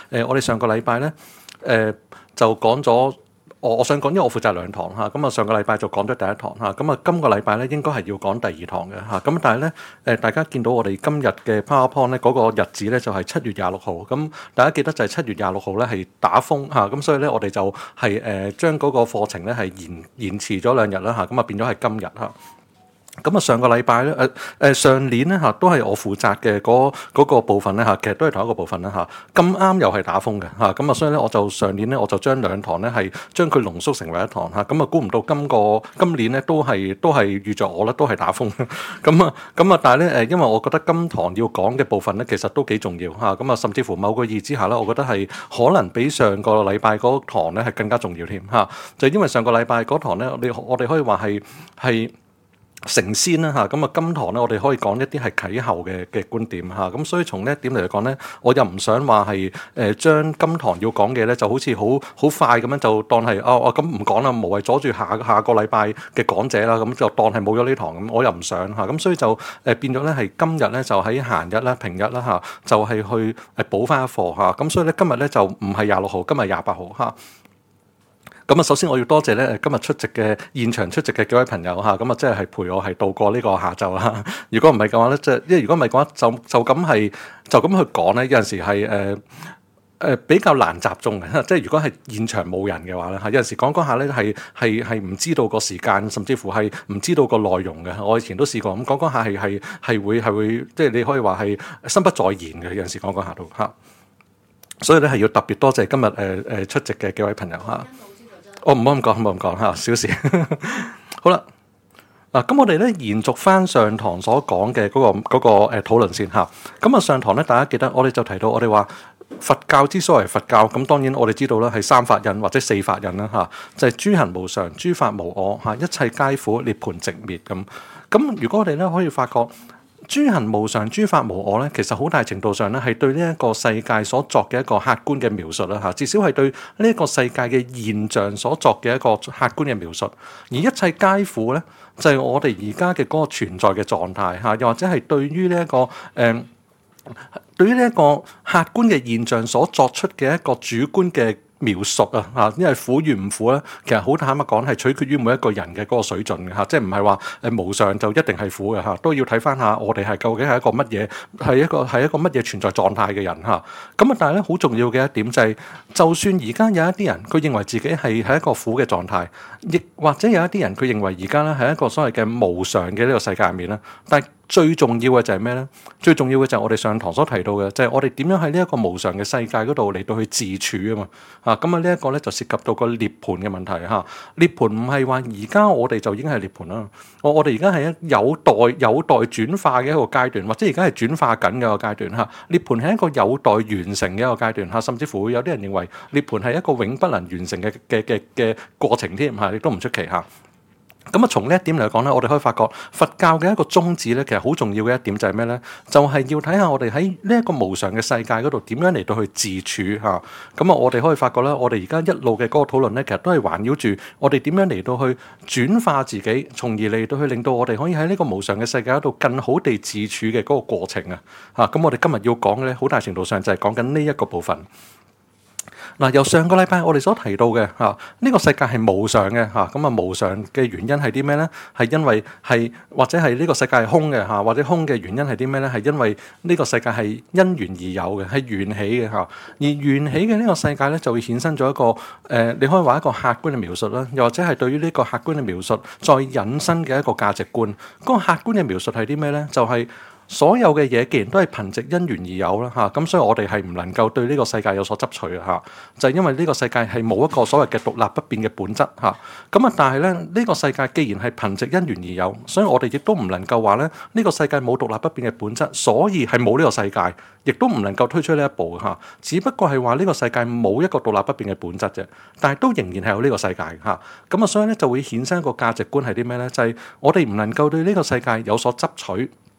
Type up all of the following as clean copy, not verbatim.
我哋上個禮拜咧就講咗。我想講，因為我負責兩堂嚇，咁啊上個禮拜就講咗第一堂嚇，咁啊今個禮拜咧應該係要講第二堂嘅嚇，咁但係咧大家見到我哋今日嘅 PowerPoint 咧嗰個日子咧就係7月26號，咁大家記得就係7月26號咧係打風嚇，咁所以咧我哋就係將嗰個課程咧係延遲咗2日啦嚇，咁啊變咗係今日嚇。咁啊上個禮拜咧上年咧嚇都係我負責嘅嗰個部分咧嚇，其實都係同一個部分啦嚇。咁啱又係打風嘅嚇，咁啊所以咧我就上年咧我就將2堂咧係將佢濃縮成為一堂嚇。咁啊估唔到今年咧都係預咗我咧都係打風。咁啊但係咧因為我覺得今堂要講嘅部分咧其實都幾重要嚇。咁啊甚至乎某個意之下咧，我覺得係可能比上個禮拜嗰堂咧係更加重要添嚇。就因為上個禮拜嗰堂咧，我哋可以話係成仙啦嚇，咁啊今堂咧我哋可以講一啲係啟後嘅觀點嚇，咁所以從呢一點嚟講咧，我又唔想話係將今堂要講嘅咧就好似好快咁樣就當係咁唔講啦，無謂阻住下個禮拜嘅講者啦，咁就當係冇咗呢堂咁，我又唔想嚇，咁所以就變咗咧係今日咧就喺閒日啦、平日啦嚇，就係去補翻一課嚇，咁所以咧今日咧就唔係26號，今日28號嚇。咁啊，首先我要多謝咧今日現場出席嘅幾位朋友嚇，咁啊即係陪我係度過呢個下晝啦。如果唔係嘅話咧，因為如果唔係嘅話，就咁去講咧，有陣時係比較難集中嘅。即係如果係現場冇人嘅話咧，有陣時講下咧係唔知道個時間，甚至乎係唔知道個內容嘅。我以前都試過咁講下係會即係你可以話係心不在焉嘅。有陣時講下都嚇，所以咧係要特別多謝今日出席嘅幾位朋友嚇。我唔好咁講嚇，小事。好啦，咁我哋咧延續翻上堂所講嘅嗰個討論先嚇。咁啊上堂咧，大家記得我哋就提到我哋話佛教之所謂佛教，咁當然我哋知道啦，係三法印或者四法印啦嚇，就係諸行無常、諸法無我嚇，一切皆苦、涅槃寂滅咁。咁如果我哋咧可以發覺，諸行無常、諸法無我咧，其實好大程度上咧係對呢一個世界所作嘅一個客觀嘅描述啦嚇，至少係對呢一個世界嘅現象所作嘅一個客觀嘅描述。而一切皆苦咧，就係我哋而家嘅嗰個存在嘅狀態嚇，又或者係對於呢一個客觀嘅現象所作出嘅一個主觀嘅描述啊嚇，因為苦與唔苦咧，其實好坦白講係取決於每一個人嘅嗰個水準嘅嚇，即係唔係話無常就一定係苦嘅嚇，都要睇翻下我哋係究竟係一個乜嘢，係一個乜嘢存在狀態嘅人嚇。咁啊，但係咧好重要嘅一點就係，就算而家有一啲人佢認為自己係一個苦嘅狀態，亦或者有一啲人佢認為而家咧係一個所謂嘅無常嘅呢個世界入面咧，但係最重要嘅就係咩咧？最重要嘅就係我哋上堂所提到嘅，就係我哋點樣喺呢一個無常嘅世界嗰度嚟到去自處啊嘛嚇。咁啊呢一個咧就涉及到個涅槃嘅問題嚇。涅槃唔係話而家我哋就已經係涅槃啦。我哋而家係有待轉化嘅一個階段，或者而家係轉化緊嘅一個階段嚇。涅槃係一個有待完成嘅一個階段嚇，甚至乎會有啲人認為涅槃係一個永不能完成嘅過程添嚇，亦都唔出奇嚇。咁啊，從呢一點嚟講咧，我哋可以發覺佛教嘅一個宗旨咧，其實好重要嘅一點就係咩咧？就係要睇下我哋喺呢一個無常嘅世界嗰度點樣嚟到去自處嚇。咁啊，我哋可以發覺咧，我哋而家一路嘅嗰個討論咧，其實都係環繞住我哋點樣嚟到去轉化自己，從而嚟到去令到我哋可以喺呢個無常嘅世界嗰度更好地自處嘅嗰個過程啊。嚇，咁我哋今日要講嘅咧，好大程度上就係講緊呢一個部分。嗱，由上個禮拜我哋所提到嘅嚇，呢個世界係無常嘅嚇，咁啊無常嘅原因係啲咩咧？係因為係或者係呢個世界係空嘅嚇，或者空嘅原因係啲咩咧？係因為呢個世界係因緣而有嘅，係緣起嘅嚇。而緣起嘅呢個世界咧，就會衍生咗一個你可以話一個客觀嘅描述啦，又或者係對於呢個客觀嘅描述再引申嘅一個價值觀。嗰個客觀嘅描述係啲咩咧？就係所有嘅嘢，既然都係憑藉因緣而有啦嚇，咁所以我哋係唔能夠對呢個世界有所執取嘅嚇，就係因為呢個世界係冇一個所謂嘅獨立不變嘅本質嚇。咁啊，但係咧呢個世界既然係憑藉因緣而有，所以我哋亦都唔能夠話咧呢個世界冇獨立不變嘅本質，所以係冇呢個世界，亦都唔能夠推出呢一步嚇。只不過係話呢個世界冇一個獨立不變嘅本質啫，但係都仍然係有呢個世界嚇。咁啊，所以咧就會衍生一個價值觀係啲咩咧？就係我哋唔能夠對呢個世界有所執取。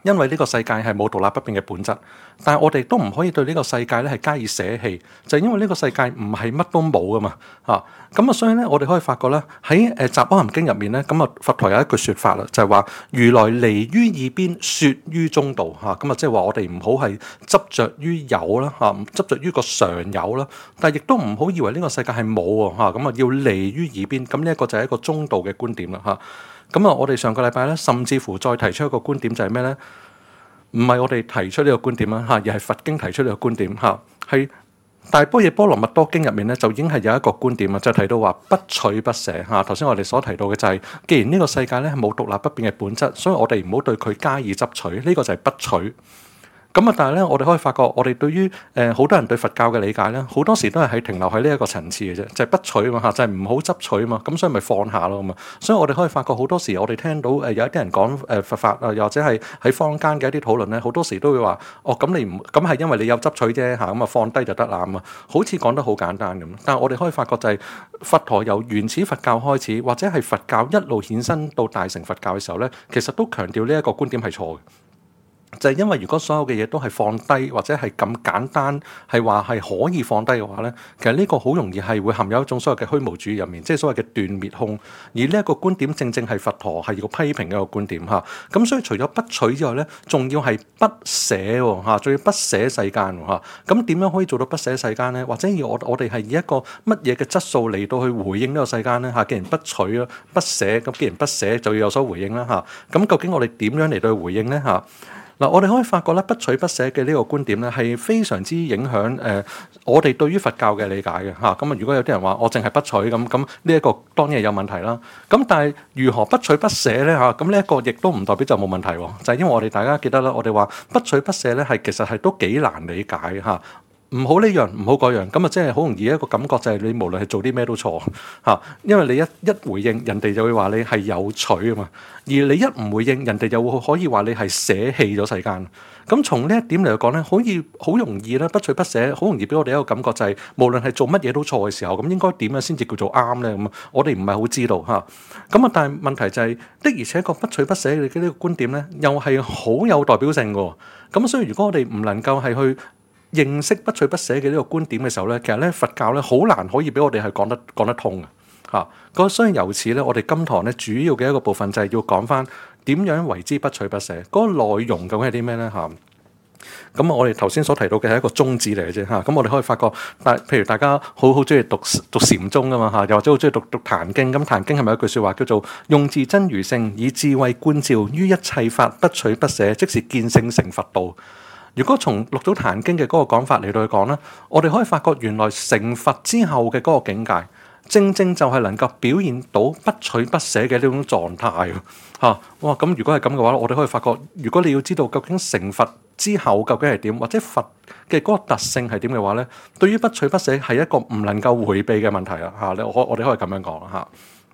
因為呢個世界係冇獨立不變嘅本質，但係我哋都唔可以對呢個世界咧係加以捨棄，就係因為呢個世界唔係乜都冇噶嘛嚇。咁啊，所以咧我哋可以發覺咧喺《雜阿含經》入面咧，咁啊佛陀有一句説法啦，就係話如來離於二邊，説於中道嚇。咁啊，即係話我哋唔好係執着於有啦嚇，執着於個常有啦，但係亦都唔好以為呢個世界係冇喎嚇。咁啊，要離於二邊，咁呢一個就係一個中道嘅觀點啦嚇。咁啊，我哋上個禮拜咧，甚至乎再提出一個觀點就係咩咧？唔係我哋提出呢個觀點啦嚇，而係佛經提出呢個觀點嚇。係大般若波羅蜜多經入面咧，就已經係有一個觀點啊，就提到話不取不捨嚇。頭先我哋所提到嘅就係，既然呢個世界咧係冇獨立不變嘅本質，所以我哋唔好對佢加以執取，呢個就係不取。咁啊，但係咧，我哋可以發覺，我哋對於好多人對佛教嘅理解咧，好多時都係停留喺呢一個層次嘅啫，就係不取啊嘛嚇，就係唔好執取啊嘛，咁所以咪放下咯嘛。所以我哋可以發覺好多時，我哋聽到有一啲人講佛法啊，又或者係喺坊間嘅一啲討論咧，好多時都會話：哦，咁你唔咁係因為你有執取啫嚇，咁啊放低就得啦咁啊，好似講得好簡單咁。但係我哋可以發覺就係佛陀由原始佛教開始，或者係佛教一路衍生到大乘佛教嘅時候咧，其實都強調呢一個觀點係錯嘅。就係因為如果所有嘅嘢都係放低，或者係咁簡單，係話係可以放低嘅話咧，其實呢個好容易係會含有一種所謂嘅虛無主義入面，即係所謂嘅斷滅空。而呢一個觀點正正係佛陀係要批評嘅一個觀點嚇。咁所以除咗不取之外咧，仲要係不捨喎嚇，仲要不捨世間喎嚇。咁點樣可以做到不捨世間咧？或者要我哋係以一個乜嘢嘅質素嚟到去回應呢個世間咧嚇？既然不取咯，不捨，咁既然不捨就要有所回應啦嚇。咁究竟我哋點樣嚟到去回應咧嚇？嗱，我哋可以發覺咧，不取不捨嘅呢個觀點咧，係非常之影響我哋對於佛教嘅理解嘅嚇。咁啊，如果有啲人話我淨係不取咁呢一個當然係有問題啦。咁但係如何不取不捨咧嚇？咁呢一個亦都唔代表就冇問題喎。就係因為我哋大家記得啦，我哋話不取不捨咧，係其實係都幾難理解嚇。唔好呢樣，唔好嗰樣，咁啊，即係好容易一個感覺就係你無論係做啲咩都錯嚇，因為你一回應，人哋就會話你係有取啊嘛，而你一唔回應，人哋就會可以話你係捨棄咗世間。咁從呢一點嚟講咧，好容易咧，不取不捨，好容易俾我哋一個感覺就係，無論係做乜嘢都錯嘅時候，咁應該點樣先至叫做啱咧？咁我哋唔係好知道嚇。咁啊，但係問題就係的而且確不取不捨嘅呢個觀點咧，又係好有代表性嘅。咁所以如果我哋唔能夠係去認識不取不捨嘅呢個觀點嘅時候咧，其實咧佛教咧好難可以俾我哋係講得通嘅嚇。咁所以由此咧，我哋今堂咧主要嘅一個部分就係要講翻點樣為之不取不捨，嗰個內容究竟係啲咩咧嚇？咁我哋頭先所提到嘅係一個宗旨嚟嘅啫嚇。咁我哋可以發覺，譬如大家好中意讀禪宗噶嘛嚇，又或者好中意讀壇經。咁壇經係咪有一句説話叫做用自真如性，以智慧觀照於一切法，不取不捨，即是見性成佛道。如果從六祖壇經嘅嗰個講法嚟到去講咧，我哋可以發覺原來成佛之後嘅嗰個境界，正正就係能夠表現到不取不捨嘅呢種狀態嚇。哇！咁如果係咁嘅話，我哋可以發覺，如果你要知道究竟成佛之後究竟係點，或者佛嘅嗰個特性係點嘅話咧，對於不取不捨係一個唔能夠迴避嘅問題啊嚇！我哋可以咁樣講嚇。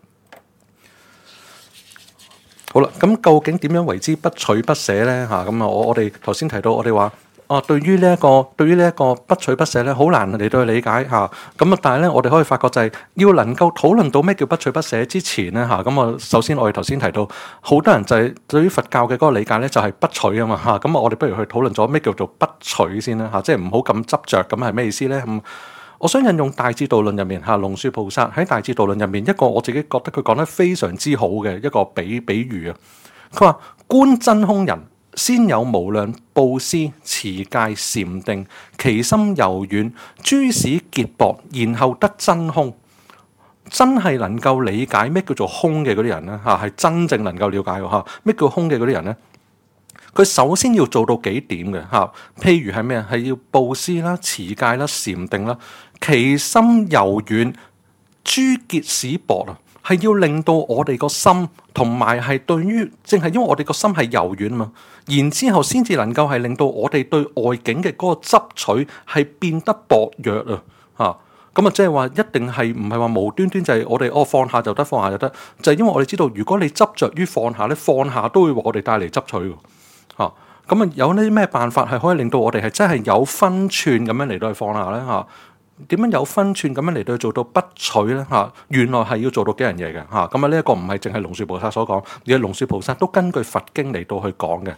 好啦，咁究竟點樣為之不取不捨咧？嚇，咁啊，我哋頭先提到，我哋話對於呢一個不取不捨咧，好難嚟到去理解嚇。咁啊，但係咧，我哋可以發覺就係要能夠討論到咩叫不取不捨之前咧嚇。咁啊，首先我哋頭先提到，好多人就係對於佛教嘅嗰個理解咧，就係不取啊嘛嚇。咁啊，我哋不如去討論咗咩叫做不取先啦嚇，即係唔好咁執着，咁係咩意思咧？我想引用《大智度論》入面龍樹菩薩喺《大智度論》入面一個我自己覺得佢講得非常之好嘅一個比喻啊。佢話觀真空人，先有無量布施、持戒、禪定，其心柔軟，諸使結薄，然後得真空。真係能夠理解咩叫做空嘅嗰啲人咧嚇，係真正能夠了解嘅嚇。咩叫空嘅嗰啲人咧？佢首先要做到幾點嘅嚇，譬如係咩啊？係要布施啦、持戒啦、禪定啦，其心柔軟，諸結使薄啊，係要令到我哋個心同埋係對於，正係因為我哋個心係柔軟啊嘛，然之後先至能夠係令到我哋對外境嘅嗰個執取係變得薄弱啊嚇。咁啊，即係話一定係唔係話無端端就係我哋放下就得，放下就得，就係因為我哋知道，如果你執着於放下咧，放下都會為我哋帶嚟執取嘅。咁啊，有啲咩辦法係可以令到我哋係真係有分寸咁樣嚟到去放下咧嚇？點樣有分寸咁樣嚟到去做到不取咧嚇？原來係要做到幾樣嘢嘅嚇。咁啊，呢一個唔係淨係龍樹菩薩所講，而係龍樹菩薩都根據佛經嚟到去講嘅。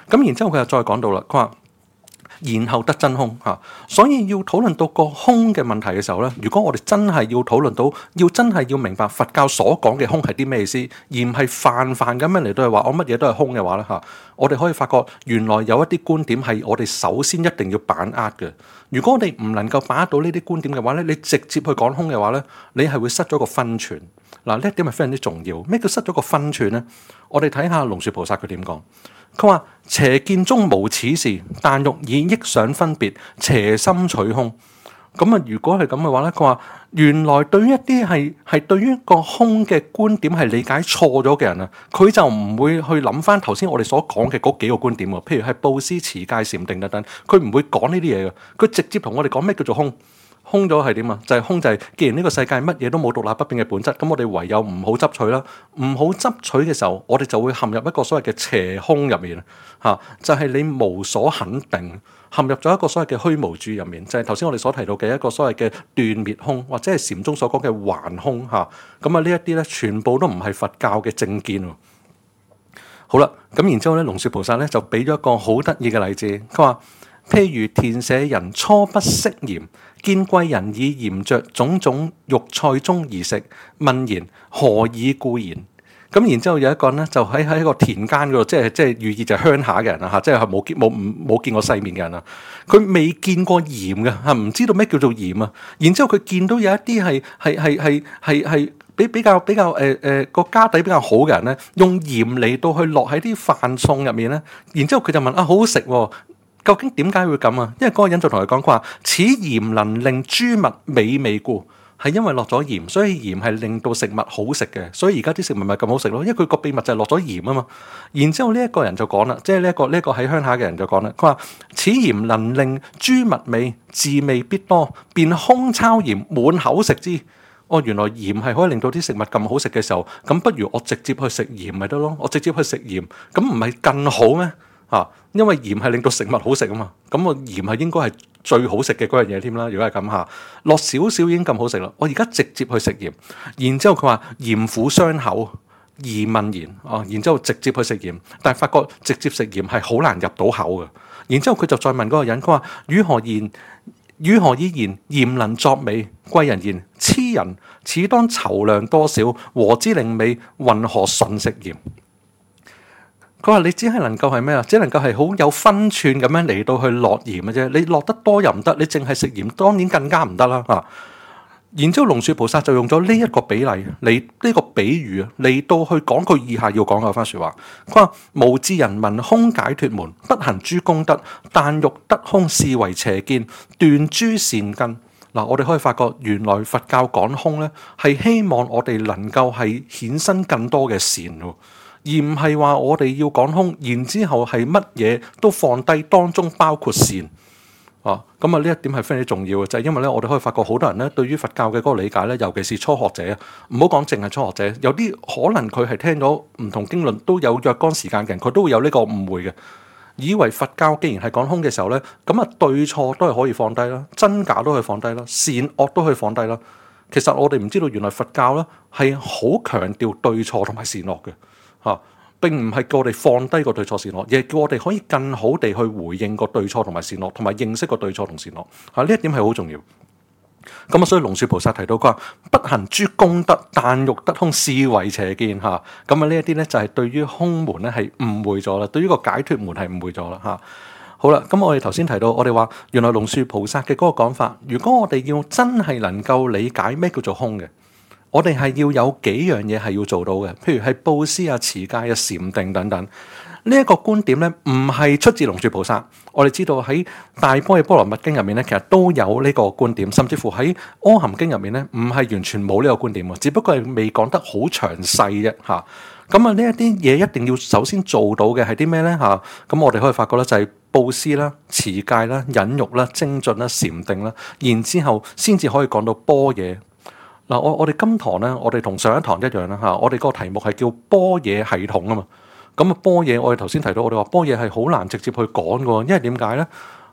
咁然之後佢又再講到啦，佢話然後得真空嚇，所以要討論到個空嘅問題嘅時候咧，如果我哋真係要討論到，真係要明白佛教所講嘅空係啲咩意思，而唔係泛泛咁樣嚟到係話我乜嘢都係空嘅話咧嚇，我哋可以發覺原來有一啲觀點係我哋首先一定要把握嘅。如果我哋唔能夠把握到呢啲觀點嘅話咧，你直接去講空嘅話咧，你係會失咗個分寸。嗱，呢一點係非常之重要。咩叫失咗個分寸咧？我哋睇下龍樹菩薩佢點講。佢話邪見中無此事，但欲以憶想分別，邪心取空。咁啊，如果係咁嘅話咧，佢話原來對於一啲係對於個空嘅觀點係理解錯咗嘅人啊，佢就唔會去諗翻頭先我哋所講嘅嗰幾個觀點喎。譬如係布施、持戒、禪定等等，佢唔會講呢啲嘢嘅，佢直接同我哋講咩叫做空。空咗係點啊？就係空，就係既然呢個世界乜嘢都冇獨立不變嘅本質，咁我哋唯有唔好執取啦。唔好執取嘅時候，我哋就會陷入一個所謂嘅邪空入面嚇，就係你無所肯定，陷入咗一個所謂嘅虛無主義入面，就係頭先我哋所提到嘅一個所謂嘅斷滅空，或者係禪宗所講嘅頑空嚇。咁啊，呢一啲咧全部都唔係佛教嘅正見。好啦，咁然之後咧，龍樹菩薩咧就俾咗一個好得意嘅例子，佢話譬如田舍人初不識鹽，見貴人以鹽著種種肉菜中而食，問言何以故然？咁然之後有一個人咧就喺個田間嗰度，即係寓意就係鄉下嘅人啊嚇，即係冇見過世面嘅人啊，佢未見過鹽嘅嚇，唔知道咩叫做鹽啊。然之後佢見到有一啲係比較個家底比較好嘅人咧，用鹽嚟到去落喺啲飯餸入面咧，然之後佢就問啊，好好食喎。究竟點解會咁啊？因為嗰個人就同佢講話，此鹽能令諸物美味故，係因為落咗鹽，所以鹽係令到食物好食嘅，所以而家啲食物咪咁好食咯。因為佢個秘密就係落咗鹽啊嘛。然之後呢一個人就講啦，即係呢一個喺鄉下嘅人就講啦，佢話此鹽能令諸物美，自味必多，便空抄鹽滿口食之。哦，原來鹽係可以令到啲食物咁好食嘅時候，咁不如我直接去食鹽咪得咯？我直接去食鹽，咁唔係更好咩？因為鹽係令到食物好食啊嘛，咁我鹽係應該係最好食嘅嗰樣嘢添啦。如果係咁下，落少少已經咁好食啦，我而家直接去食鹽，然之後佢話鹽苦傷口，易問言然之後直接去食鹽，但係發覺直接食鹽係好難入到口嘅。然之後佢就再問嗰個人，佢話如何以言鹽能作美？貴人言痴人，此當籌量多少，和之令美，云何純食鹽？佢話你只係能夠係咩啊？只能夠係好有分寸咁樣嚟到去落鹽嘅啫。你落得多又唔得，你淨係食鹽當然更加唔得啦。然之後龍樹菩薩就用咗呢一個比例嚟呢個比喻嚟到去講佢以下要講嘅番説話。佢話無智人聞空解脫門，不行諸功德，但欲得空，是為邪見，斷諸善根。嗱，我哋可以發覺原來佛教講空咧，係希望我哋能夠係衍生更多嘅善喎。而唔係話我哋要講空，然之後係乜嘢都放低，當中包括善。咁啊呢一點係非常之重要嘅，就係因為咧，我哋可以發覺好多人咧對於佛教嘅嗰個理解咧，尤其是初學者，唔好講淨係初學者，有啲可能佢係聽咗唔同經論都有若干時間嘅人，佢都會有呢個誤會嘅，以為佛教既然係講空嘅時候咧，咁啊對錯都係可以放低啦，真假都可以放低啦，善惡都可以放低啦。其實我哋唔知道原來佛教咧係好強調對錯同埋善惡嘅。並唔係叫我哋放低個對錯善惡，而係叫我哋可以更好地去回應個對錯同埋善惡，同埋認識個對錯同善惡。呢一點係好重要。咁啊，所以龍樹菩薩提到佢話不行諸功德，但欲得空，是為邪見。咁啊，呢一啲咧就係對於空門咧係誤會咗啦，對於個解脫門係誤會咗啦。好啦，咁我哋頭先提到，我哋話原來龍樹菩薩嘅嗰個講法，如果我哋要真係能夠理解咩叫做空嘅，我哋係要有幾樣嘢係要做到嘅，譬如係布施啊、持戒啊、禪定等等。呢一個觀點咧，唔係出自龍樹菩薩。我哋知道喺《大般若波羅蜜經》入面咧，其實都有呢個觀點，甚至乎喺《阿含經》入面咧，唔係完全冇呢個觀點喎，只不過係未講得好詳細啫嚇。咁啊，呢一啲嘢一定要首先做到嘅係啲咩咧嚇？咁我哋可以發覺咧，就係布施啦、持戒啦、忍辱啦、精進啦、禪定啦，然之後先至可以講到般若。嗱，我哋今堂咧，我哋同上一堂一樣啦嚇，我哋個題目係叫般若系統啊嘛。咁啊，般若我哋頭先提到，我哋話般若係好難直接去講嘅，因為點解咧？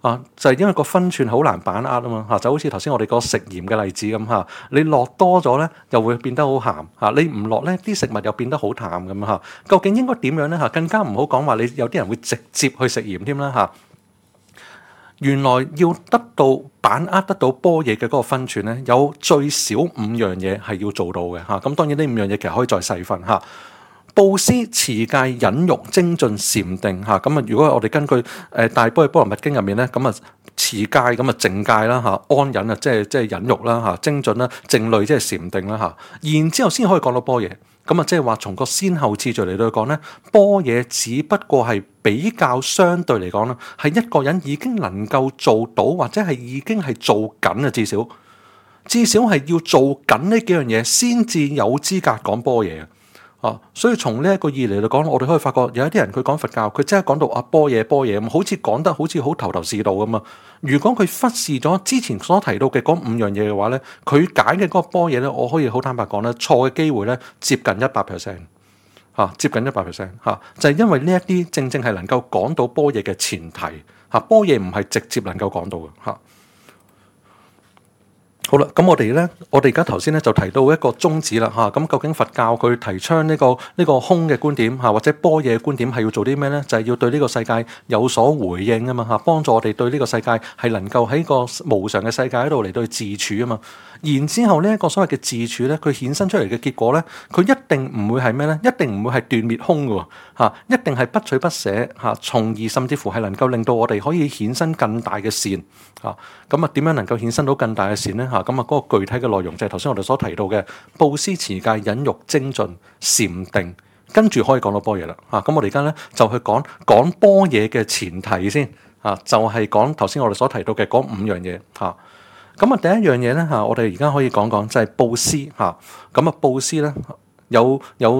就係因為個分寸好難把握啊嘛嚇，就好似頭先我哋個食鹽嘅例子咁嚇，你落多咗咧又會變得好鹹嚇，你唔落咧啲食物又變得好淡咁嚇。究竟應該點樣咧嚇？更加唔好講話你有啲人會直接去食鹽添啦嚇。原來要得到把握得到般若嘅嗰個分寸咧，有最少5樣嘢係要做到嘅嚇。咁當然呢5樣嘢其實可以再細分嚇。布施、持戒、忍辱、精進、禪定嚇。咁啊，如果我哋根據大般若波羅蜜經入面咧，咁啊持戒咁啊靜戒啦嚇，安忍啊即係忍辱啦嚇，精進啦，靜慮即係禪定啦嚇，然之後先可以講到般若。咁啊，即係話從個先後次序嚟到講咧，般若只不過係比較相對嚟講啦，係一個人已經能夠做到，或者係已經係做緊啊，至少係要做緊呢幾樣嘢，先至有資格講般若。所以從呢一個意嚟嚟講，我哋可以發覺有一啲人佢講佛教，佢真係講到般若咁，好似講得好似好頭頭是道咁啊！如果佢忽視咗之前所提到嘅嗰5樣嘢嘅話咧，佢解嘅嗰個般若咧，我可以好坦白講咧，錯嘅機會咧接近 100%， 接近 100%， 就係因為呢一啲正正係能夠講到般若嘅前提嚇，般若唔係直接能夠講到嘅嚇。好啦，咁我哋而家頭先咧就提到一個宗旨啦嚇。咁究竟佛教佢提倡呢個空嘅觀點嚇，或者般若嘅觀點係要做啲咩咧？就係要對呢個世界有所回應啊嘛嚇，幫助我哋對呢個世界係能夠喺個無常嘅世界喺度嚟到去自處啊嘛。然之後呢一個所謂嘅自處咧，佢衍生出嚟嘅結果咧，佢一定唔會係咩咧？一定唔會係斷滅空嘅喎，一定係不取不捨嚇，從而甚至乎係能夠令到我哋可以衍生更大嘅善嚇。咁啊點樣能夠衍生到更大嘅善咧嚇？咁啊嗰個具體嘅內容就係頭先我哋所提到嘅布施、持戒、忍辱、精進、禪定，跟住可以講到般若啦嚇。咁我哋而家咧就去講般若嘅前提先嚇，就係講頭先我哋所提到嘅嗰5樣嘢嚇。咁啊，第一樣嘢咧嚇，我哋而家可以講講就係布施嚇。咁啊，布施咧有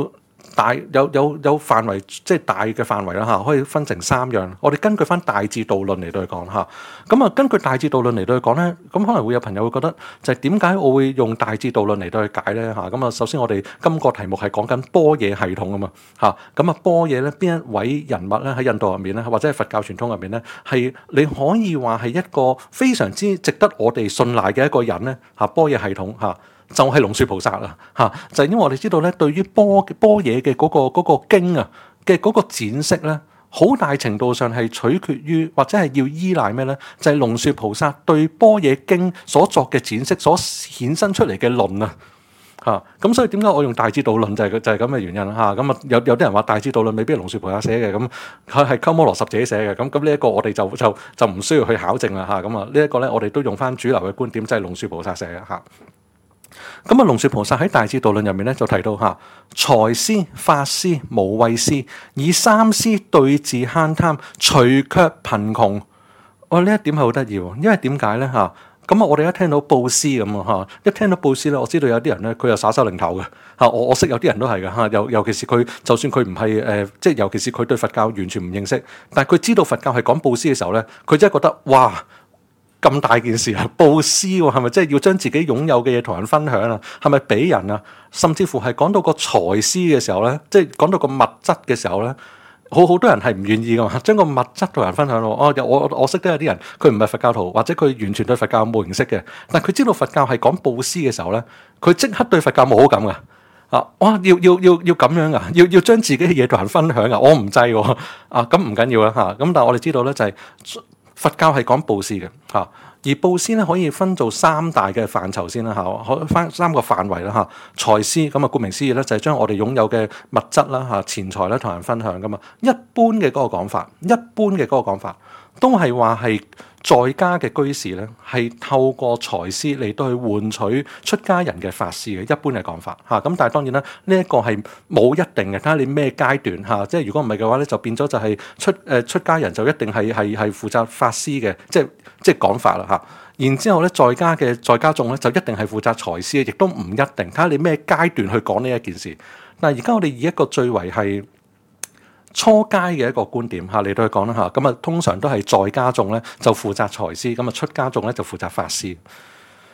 範圍，即係大嘅範圍啦嚇，可以分成3樣。我哋根據翻大智度論嚟到去講嚇。咁啊，根據大智度論嚟到去講咧，咁可能會有朋友會覺得就係點解我會用大智度論嚟到去解咧嚇？咁啊，首先我哋今個題目係講緊般若系統啊嘛嚇。咁啊，般若咧邊一位人物咧喺印度入面咧，或者係佛教傳統入面咧，係你可以話係一個非常之值得我哋信賴嘅一個人咧嚇。般若系統嚇。就係龍樹菩薩啦嚇，就係因為我哋知道咧，對於般若嘅嗰個經啊嘅嗰個展釋咧，好大程度上係取決於或者係要依賴咩咧？就係龍樹菩薩對般若經所作嘅展釋所衍生出嚟嘅論啊嚇。咁所以點解我用大智度論就係咁嘅原因嚇。咁啊有啲人話大智度論未必係龍樹菩薩寫嘅，咁佢係鳩摩羅什自己寫嘅。咁呢一個我哋就唔需要去考證啦嚇。咁啊呢一個咧我哋都用翻主流嘅觀點，就係龍樹菩薩寫嘅嚇。咁啊，龍樹菩薩喺《大智度論》入面咧就提到嚇，財施、法施、無畏施，以3施對治慳貪，除卻貧窮。呢一點係好得意喎，因為點解咧嚇？咁啊，我哋一聽到布施咁啊嚇，一聽到布施咧，我知道有啲人咧佢又耍手擰頭嘅嚇。我識有啲人都係嘅嚇，尤其是佢，就算佢唔係即係尤其是佢對佛教完全唔認識，但係佢知道佛教係講布施嘅時候咧，佢真係覺得哇！咁大件事啊，布施喎，係咪即係要將自己擁有嘅嘢同人分享啊？係咪俾人啊？甚至乎係講到個財施嘅時候咧，即係講到個物質嘅時候咧，好多人係唔願意噶嘛，將個物質同人分享咯。我識得有啲人，佢唔係佛教徒，或者佢完全對佛教冇認識嘅，但係佢知道佛教係講布施嘅時候咧，佢即刻對佛教冇好感噶。要咁樣啊？要將自己嘅嘢同人分享啊？我唔制喎。咁唔緊要啦嚇。咁但係我哋知道咧就係。佛教係講布施嘅嚇，而布施咧可以分做3大嘅範疇先啦嚇，可分3個範圍啦嚇。財施咁啊，顧名思義咧就係將我哋擁有嘅物質啦嚇、錢財咧同人分享噶嘛。一般嘅嗰個講法，都係話係在家嘅居士咧，係透過財施嚟到去換取出家人嘅法施嘅一般嘅講法嚇。咁但係當然啦，呢一個係冇一定嘅，睇下你咩階段嚇。即係如果唔係嘅話咧，就變咗就係出家人就一定係負責法施嘅，即係講法啦嚇。然之後咧，在家眾咧就一定係負責財施嘅，亦都唔一定，睇下你咩階段去講呢一件事。嗱，而家我哋以一個最為係初階嘅一個觀點嚇嚟到去講啦嚇，咁啊通常都係在家眾咧就負責財施，咁啊出家眾咧就負責法施。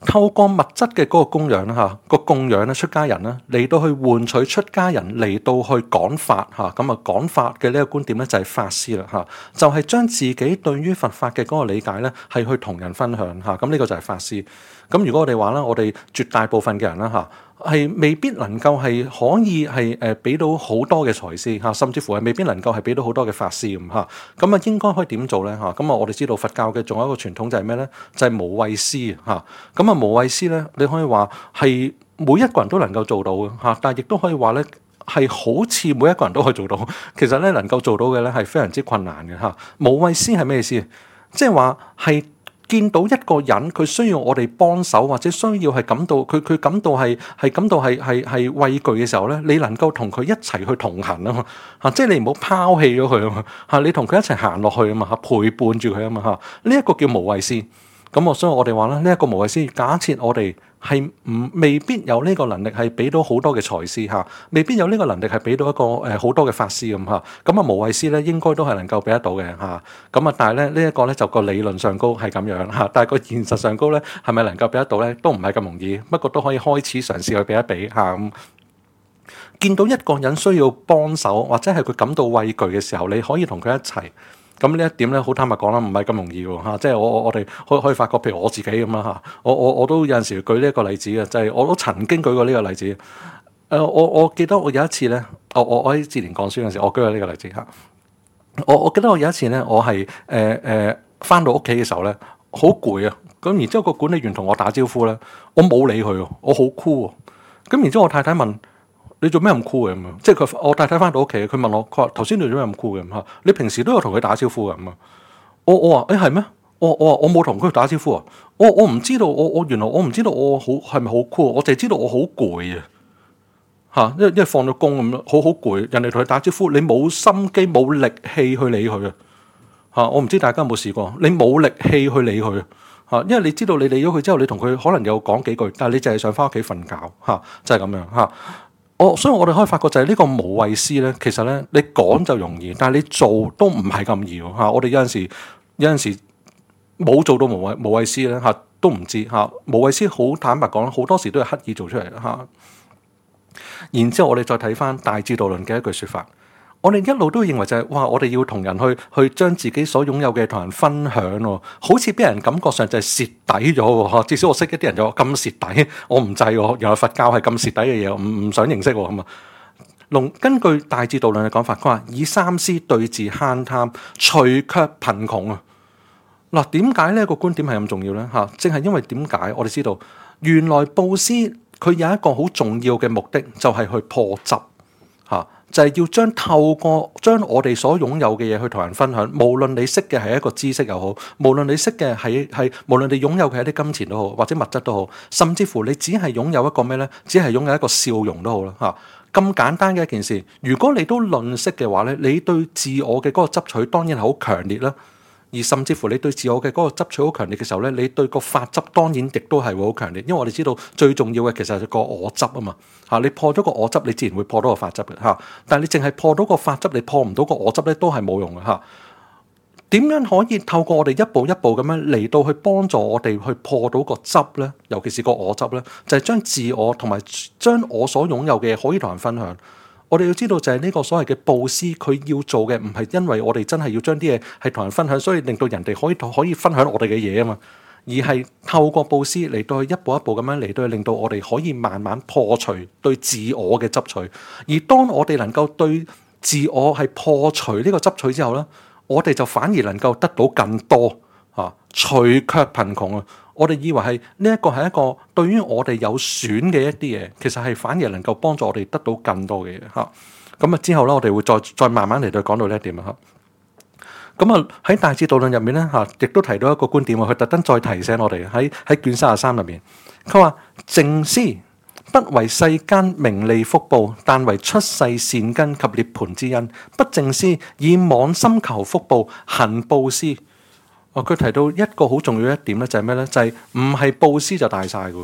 透過物質嘅嗰個供養啦嚇，個供養咧出家人咧嚟到去換取出家人嚟到去講法嚇，咁啊講法嘅呢個觀點咧就係法師啦嚇，就係將自己對於佛法嘅嗰個理解咧係去同人分享嚇，咁呢個就係法師。咁如果我哋話啦，我哋絕大部分嘅人啦嚇，係未必能夠係可以係俾到好多嘅財師嚇，甚至乎係未必能夠係俾到好多嘅法師咁嚇。咁啊應該可以點做咧嚇？咁啊我哋知道佛教嘅仲有一個傳統就係咩咧？就係無畏施嚇。咁啊無畏施咧，你可以話係每一個人都能夠做到嘅嚇，但係亦都可以話咧係好似每一個人都可以做到。其實咧能夠做到嘅咧係非常之困難嘅嚇。無畏施係咩意思？即係話係。見到一個人佢需要我哋幫手，或者需要係感到佢感到係畏懼嘅時候咧，你能夠同佢一齊去同行啊嘛嚇，即係你唔好拋棄咗佢啊嘛嚇，你同佢一齊行落去啊嘛嚇，陪伴住佢啊嘛嚇，呢一個叫無畏施。咁所以我哋話咧，呢一個無畏施，假設我哋係未必有呢個能力係俾到好多嘅財師嚇，未必有呢個能力係俾到一個好多嘅法師咁嚇，咁啊無畏施咧應該都係能夠俾得到嘅嚇，咁啊但係咧呢一個咧就個理論上高係咁樣嚇，但係個現實上高咧係咪能夠俾得到咧都唔係咁容易，不過都可以開始嘗試去俾一俾嚇咁。見到一個人需要幫手或者係佢感到畏懼嘅時候，你可以同佢一齊。咁呢一點咧，好坦白講啦，唔係咁容易喎嚇。即係我哋可以發覺，譬如我自己咁啦嚇，我都有陣時舉呢一個例子嘅，就係我都曾經舉過呢個例子。我記得我有一次咧，我喺智聯講書嗰陣時，我舉過呢個例子嚇。我記得我有一次咧，我係翻到屋企嘅時候咧，好攰啊。咁然之後個管理員同我打招呼咧，我冇理佢喎，我好酷喎。咁然之後我太太問：你做咩咁酷嘅咁啊？即係我太太翻到屋企，佢問我：佢話頭先你做咩咁酷嘅咁啊？你平時都有同佢打招呼嘅咁啊？我話係咩？我話我冇同佢打招呼啊！我唔知道，我原來我唔知道我好係咪好酷？我淨係知道我好攰啊！嚇，因為放咗工咁樣，好攰。人哋同佢打招呼，你冇心機冇力氣去理佢啊！嚇，我唔知大家有冇試過，你冇力氣去理佢啊！因為你知道你理咗佢之後，你同佢可能有講幾句，但係你淨係想翻屋企瞓覺嚇，就係咁樣嚇。所以我哋可以發覺就係呢個無畏施咧，其實咧你講就容易，但係你做都唔係咁易嚇。我哋有陣時冇做到無畏施咧嚇，都唔知嚇。無畏施好坦白講，好多時都係刻意做出嚟嚇。然之後我哋再睇翻大智度論嘅一句説法，我哋一路都認為就係哇，我哋要同人去將自己所擁有嘅同人分享喎，好似俾人感覺上就係蝕底咗喎。至少我識一啲人就話咁蝕底，我唔制喎。原來佛教係咁蝕底嘅嘢，唔想認識喎咁啊。根據大智度論嘅講法，佢話以三施對治慳貪，除卻貧窮啊。嗱，點解呢個觀點係咁重要咧？嚇，正係因為點解我哋知道原來布施佢有一個好重要嘅目的，就係去破執嚇。就係要透過將我哋所擁有嘅嘢去同人分享，無論你識嘅係一個知識又好，無論你識嘅係無論你擁有嘅係啲金錢都好，或者物質都好，甚至乎你只係擁有一個咩咧？只係擁有一個笑容都好啦嚇。咁簡單嘅一件事，如果你都吝嗇嘅話咧，你對自我嘅嗰個執取當然係好強烈啦。而甚至乎你對自我嘅嗰個執取好強烈嘅時候咧，你對個法執當然亦都係會好強烈，因為我哋知道最重要嘅其實係個我執啊嘛嚇，你破咗個我執，你自然會破到個法執嘅嚇。但係你淨係破到個法執，你破唔到個我執咧，都係冇用嘅嚇。點樣可以透過我哋一步一步咁樣嚟到去幫助我哋去破到個執咧？尤其是個我執咧，就係將自我同埋將我所擁有嘅嘢可以同人分享。我哋要知道就係呢個所謂嘅布施，佢要做嘅唔係因為我哋真係要將啲嘢係同人分享，所以令到人哋可以分享我哋嘅嘢啊嘛，而係透過布施嚟到去一步一步咁樣嚟到去令到我哋可以慢慢破除對自我嘅執取。而當我哋能夠對自我係破除呢個執取之後咧，我哋就反而能夠得到更多啊，除卻貧窮啊！我哋以為係呢一個係一個對於我哋有損嘅一啲嘢，其實係反而能夠幫助我哋得到更多嘅嘢嚇。咁啊之後咧，我哋會再慢慢嚟到講到呢一點啊嚇。咁啊喺大智度論入面咧嚇，亦都提到一個觀點喎，佢特登再提醒我哋喺卷33入面，佢話淨施不為世間名利福報，但為出世善根及涅槃之因。不淨施以妄心求福報，行布施。佢提到一個好重要一點咧，就係咩咧？就係唔係布施就大晒嘅，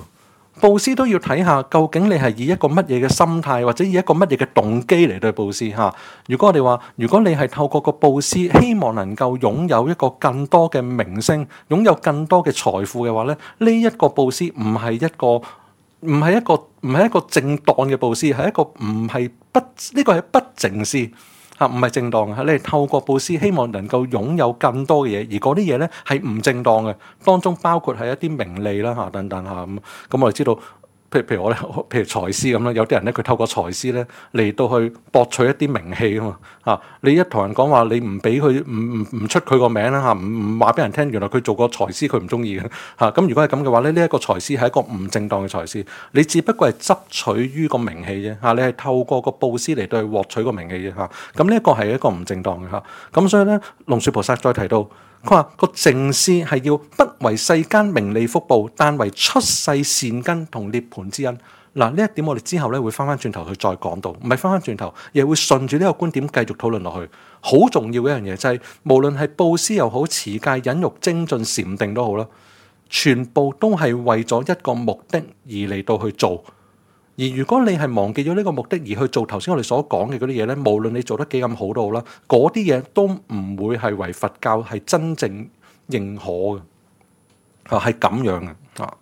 佈施都要睇下究竟你係以一個乜嘢嘅心態，或者以一個乜嘢嘅動機嚟對佈施嚇。如果我哋話，如果你係透過個佈施，希望能夠擁有一個更多嘅名聲，擁有更多嘅財富嘅話咧，呢一個佈施唔係一個正當嘅佈施，係一個唔係不呢個係不正施。唔係正當嘅，你係透過佈施希望能夠擁有更多嘅嘢，而嗰啲嘢咧係唔正當嘅，當中包括係一啲名利啦嚇等等嚇咁。咁我哋知道，譬如我咧，譬如財施咁啦，有啲人咧佢透過財施咧嚟到去博取一啲名氣啊嘛嚇。你一同人講話，你唔俾佢唔出佢個名啦嚇，唔話俾人聽，原來佢做過財施佢唔中意嘅嚇。咁如果係咁嘅話咧，呢一個財施係一個唔正當嘅財施，你只不過係執取於個名氣啫嚇，你係透過個佈施嚟到去獲取個名氣啫嚇。咁呢一個係一個唔正當嘅嚇。咁所以咧，龍樹菩薩再提到。佢話個正施係要不為世間名利福報，但為出世善根同涅槃之恩。嗱，呢一點我哋之後咧會翻轉頭去再講到，唔係翻轉頭，亦會順住呢個觀點繼續討論落去。好重要嘅一樣嘢就係，無論係佈施又好，持戒、忍辱、精進、禪定都好啦，全部都係為咗一個目的而嚟到去做。而如果你係忘記咗呢個目的而去做頭先我哋所講嘅嗰啲嘢咧，無論你做得幾咁好都好啦，嗰啲嘢都唔會係為佛教係真正認可嘅，係咁樣嘅啊。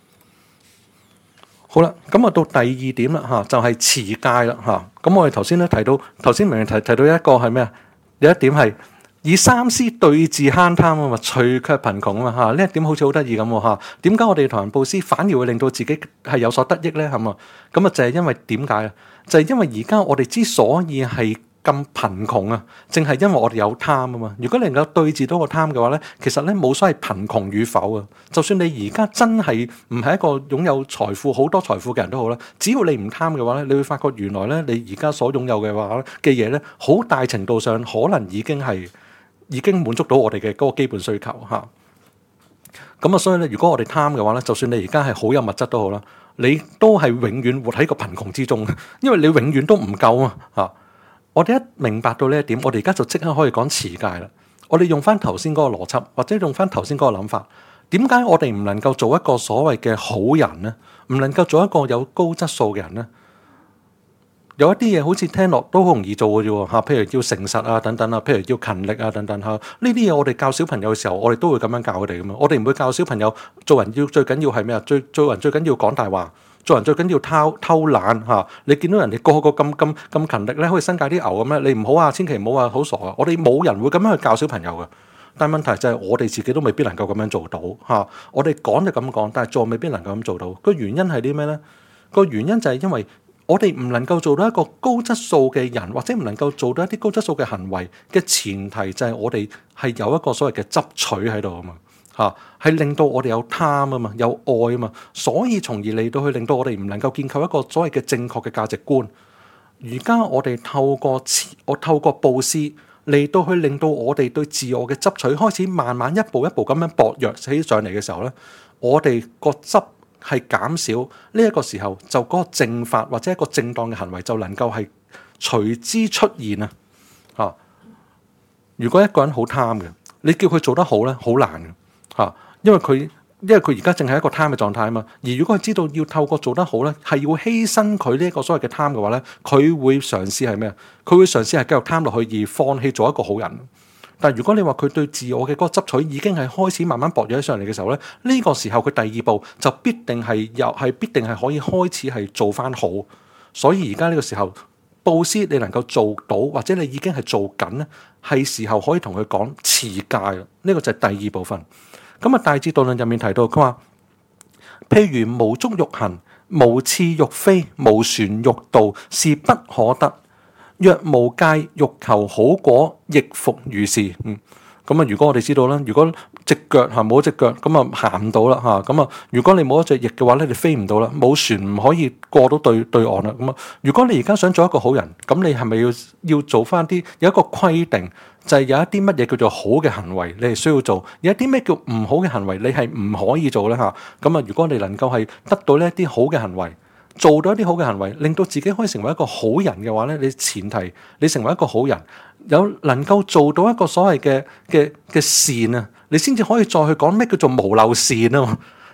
好啦，咁啊到第二點啦嚇，就係持戒啦嚇。咁我哋頭先咧提到，頭先明明提到一個係咩啊？有一點係以三施對治慳貪啊嘛，除卻貧窮啊嘛嚇。呢一點好似好得意咁喎嚇。點解我哋同人佈施反而會令到自己係有所得益咧？係嘛？咁啊就係因為點解啊？就係因為而家我哋之所以係咁貧窮啊，正係因為我哋有貪啊嘛。如果你能夠對治到個貪嘅話咧，其實咧冇所謂貧窮與否啊。就算你而家真係唔係一個擁有財富好多財富嘅人都好啦，只要你唔貪嘅話咧，你會發覺原來咧你而家所擁有嘅話嘅嘢咧，好大程度上可能已經滿足到我哋嘅嗰個基本需求嚇。咁啊，所以咧，如果我哋貪嘅話咧，就算你而家係好有物質都好啦，你都係永遠活喺個貧窮之中，因為你永遠都唔夠啊嚇。我哋一明白到呢一點，我哋而家就即刻可以講持戒啦。我哋用翻頭先嗰個邏輯，或者用翻頭先嗰個諗法，點解我哋唔能夠做一個所謂嘅好人呢？唔能夠做一個有高質素嘅人呢？有一啲嘢好似聽落都好容易做嘅啫喎嚇，譬如要誠實啊等等啊，譬如要勤力啊等等嚇。呢啲嘢我哋教小朋友嘅時候，我哋都會咁樣教佢哋嘅嘛。我哋唔會教小朋友做人最緊要係咩啊？做人最緊要講大話。做人最緊要偷懶嚇，你見到人哋個咁勤力咧，好似新界啲牛咁咧，你唔好啊，千祈唔好啊，好傻啊！我哋冇人會咁樣去教小朋友嘅，但係問題就係我哋自己都未必能夠咁樣做到嚇。我哋講就咁講，但係做未必能夠咁做到。個原因係啲咩咧？個原因就係因為我哋唔能夠做到一個高質素嘅人，或者唔能夠做到一啲高質素嘅行為嘅前提，就係我哋係有一個所謂嘅執取喺度啊嘛。嚇，係令到我哋有貪啊嘛，有愛啊嘛，所以從而嚟到去令到我哋唔能夠建構一個所謂嘅正確嘅價值觀。而家我哋透過佈施嚟到去令到我哋對自我嘅執取開始慢慢一步一步咁樣薄弱起上嚟嘅時候咧，我哋個執係減少，呢一個時候就嗰個正法或者一個正當嘅行為就能夠係隨之出現啊！嚇，如果一個人好貪嘅，你叫佢做得好咧，好難嘅。嚇，因為佢而家淨係一個貪嘅狀態啊嘛。而如果佢知道要透過做得好咧，係要犧牲佢呢一個所謂嘅貪嘅話咧，佢會嘗試係咩啊？佢會嘗試係繼續貪落去而放棄做一個好人。但係如果你話佢對自我嘅嗰個執取已經係開始慢慢薄弱起上嚟嘅時候咧，呢個時候佢第二步就必定係可以開始係做翻好。所以而家呢個時候，佈施你能夠做到，或者你已經係做緊咧，係時候可以同佢講持戒啦。呢個就係第二部分。咁啊，大智度論入面提到，佢話譬如無足欲行、無翅欲飛、無船欲渡，是不可得。若無戒欲求好果，亦復如是。咁啊，如果我哋知道啦，如果隻腳冇咗隻腳，咁啊行唔到啦嚇。咁啊，如果你冇一隻翼嘅話咧，你飛唔到啦，冇船唔可以過到對岸啦。咁啊，如果你而家想做一個好人，咁你係咪要做翻啲有一個規定，就係有一啲乜嘢叫做好嘅行為，你係需要做；有一啲咩叫唔好嘅行為，你係唔可以做咧嚇。咁啊，如果你能夠係得到呢一啲好嘅行為，做到一啲好嘅行為，令到自己可以成為一個好人嘅話咧，你前提你成為一個好人，有能夠做到一個所謂嘅善啊，你先至可以再去講咩叫做無漏善啊嘛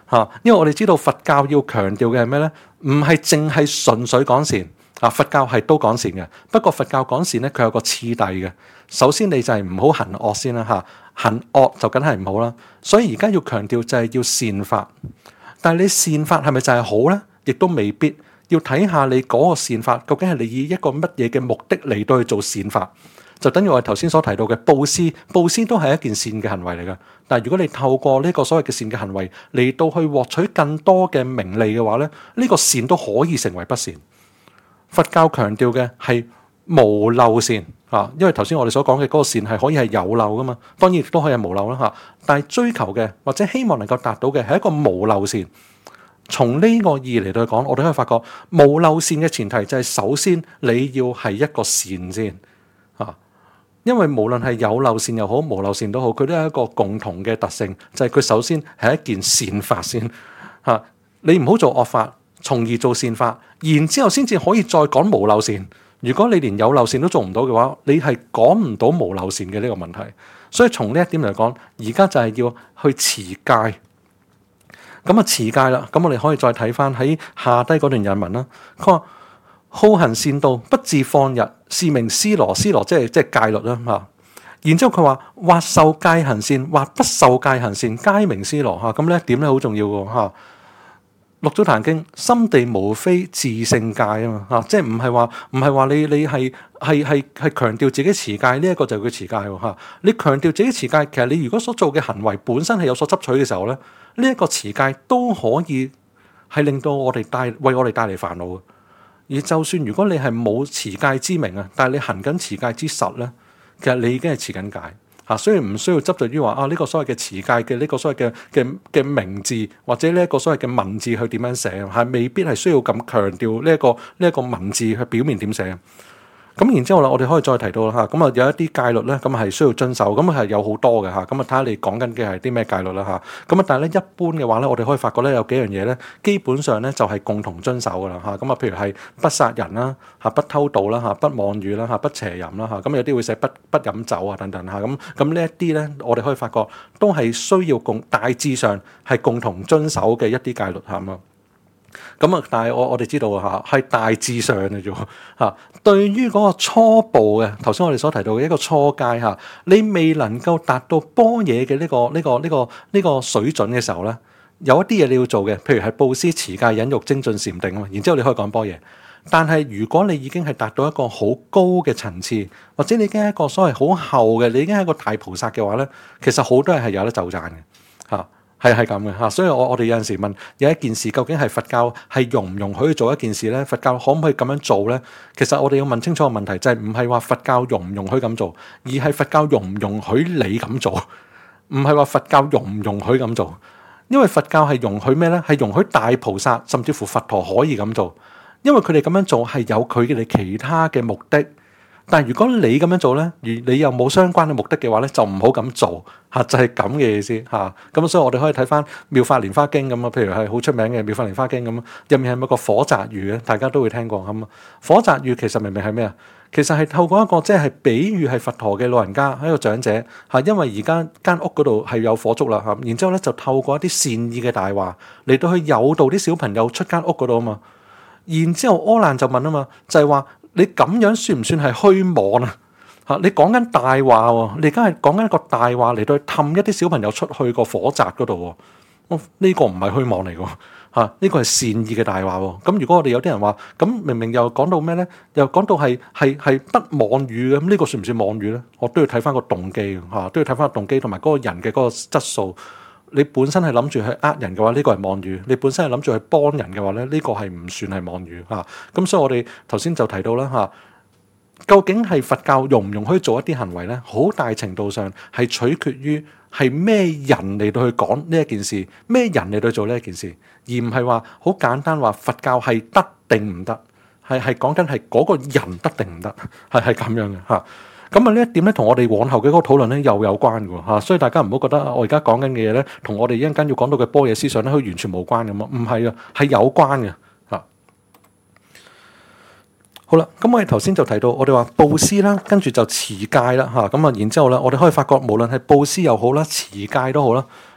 因為我哋知道佛教要強調嘅係咩咧？唔係淨係純粹講善啊！佛教係都講善嘅，不過佛教講善咧，佢有個次第嘅。首先你就係唔好行惡先啦嚇，行惡就梗係唔好啦。所以而家要強調就係要善法，但係你善法係咪就係好咧？亦都未必。要睇下你嗰個善法究竟係你以一個乜嘢嘅目的嚟到去做善法。就等於我哋頭先所提到嘅布施，布施都係一件善嘅行為嚟㗎。但係如果你透過呢個所謂嘅善嘅行為嚟到去獲取更多嘅名利嘅話咧，呢個善都可以成為不善。佛教強調嘅係無漏善啊，因為頭先我哋所講嘅嗰個善係可以係有漏㗎嘛，當然亦都可以係無漏啦嚇。但係追求嘅或者希望能夠達到嘅係一個無漏善。從呢個意嚟到講，我哋可以發覺無漏善嘅前提就係首先你要係一個善先啊。因為無論係有漏善又好，無漏善都好，佢都有一個共同嘅特性，就係佢首先係一件善法先嚇。你唔好做惡法，從而做善法，然之後先至可以再講無漏善。如果你連有漏善都做唔到嘅話，你係講唔到無漏善嘅呢個問題。所以從呢一點嚟講，而家就係要去持戒。咁啊持戒啦，咁我哋可以再睇翻喺下低嗰段引文啦。佢話好行善道，不自放逸，是名尸羅。尸羅即係戒律啦嚇。然之後佢話或受戒行善，或不受戒行善，皆名尸羅嚇。咁呢一點咧好重要嘅嚇。六祖壇經心地無非自性戒啊嘛嚇，即係唔係話你係強調自己持戒呢一個就係佢持戒喎嚇。你強調自己持戒，其實你如果所做嘅行為本身係有所執取嘅時候咧，呢一個持戒都可以係令到我哋為我哋帶嚟煩惱嘅。而就算如果你係冇持戒之名啊，但係你行緊持戒之實咧，其實你已經係持緊戒嚇，所以唔需要執着於話呢個所謂嘅持戒嘅呢個所謂嘅名字或者呢一個所謂嘅文字去點樣寫，係未必係需要咁強調呢一個文字去表面點寫。咁然之後啦，我哋可以再提到啦嚇，咁啊有一啲戒律咧，咁係需要遵守，咁係有好多嘅嚇，咁啊睇下你講緊嘅係啲咩戒律啦嚇，咁啊但係咧一般嘅話咧，我哋可以發覺咧有幾樣嘢咧，基本上咧就係共同遵守噶啦嚇，咁啊譬如係不殺人啦嚇，不偷盜啦嚇，不妄語啦嚇，不邪淫啦嚇，咁有啲會寫不飲酒啊等等嚇，咁呢一啲咧，我哋可以發覺都係需要大致上係共同遵守嘅一啲戒律嚇。咁啊，但係我哋知道嚇係大致上嘅啫嚇。對於嗰個初步嘅，頭先我哋所提到嘅一個初階嚇，你未能夠達到般若嘅呢個水準嘅時候咧，有一啲嘢你要做嘅，譬如係布施、持戒、忍辱、精進、禪定啊嘛。然之後你可以講般若。但係如果你已經係達到一個好高嘅層次，或者你已經係一個所謂好厚嘅，你已經係一個大菩薩嘅話咧，其實好多人係有得就讚嘅嚇。係咁嘅嚇，所以我哋有陣時問有一件事究竟係佛教係容唔容許去做一件事咧？佛教可唔可以咁樣做咧？其實我哋要問清楚個問題，就係唔係話佛教容唔容許咁做，而係佛教容唔容許你咁做，唔係話佛教容唔容許咁做。因為佛教係容許咩咧？係容許大菩薩甚至乎佛陀可以咁做，因為佢哋咁樣做係有佢哋其他嘅目的。但係如果你咁樣做咧，而你又冇相關嘅目的嘅話咧，就唔好咁做嚇，就係咁嘅意思嚇。咁所以我哋可以睇翻《妙法蓮華經》咁啊，譬如係好出名嘅《妙法蓮華經》咁，入面係咪個火宅喻嘅？大家都會聽過咁啊。火宅喻其實明明係咩啊？其實係透過一個即係比喻係佛陀嘅老人家，一個長者嚇，因為而家間屋嗰度係有火燭啦嚇，然之後咧就透過一啲善意嘅大話嚟到去誘導啲小朋友出間屋嗰度啊嘛。然之後柯難就問啊嘛，就係話。你咁樣算唔算係虛妄啊？嚇！你講緊大話喎，你而家係講緊一個大話嚟到去氹一啲小朋友出去個火宅嗰度喎。呢個唔係虛妄嚟㗎嚇，呢個係善意嘅大話喎。咁如果我哋有啲人話，咁明明又講到咩咧？又講到係不妄語嘅，咁呢個算唔算妄語咧？我都要睇翻個動機嚇，都要睇翻個動機同埋嗰個人嘅嗰個質素。你本身係諗住去呃人嘅話，呢個係妄語；你本身係諗住去幫人嘅話咧，呢個係唔算係妄語嚇。咁所以我哋頭先就提到啦嚇，究竟係佛教容唔容許做一啲行為咧？好大程度上係取決於係咩人嚟到去講呢一件事，咩人嚟到去做呢一件事，而唔係話好簡單話佛教係得定唔得，係講緊係嗰個人得定唔得，係咁樣嘅嚇。咁啊呢一點咧，同我哋往後嘅嗰個討論咧又有關嘅嚇，所以大家唔好覺得我而家講緊嘅嘢咧，同我哋一陣間要講到嘅般若思想咧，佢完全冇關咁啊，唔係啊，係有關嘅嚇。好啦，咁我哋頭先就提到，我哋話布施啦，跟住就持戒啦嚇，咁啊然之後咧，我哋可以發覺，無論係布施又好啦，持戒都好啦，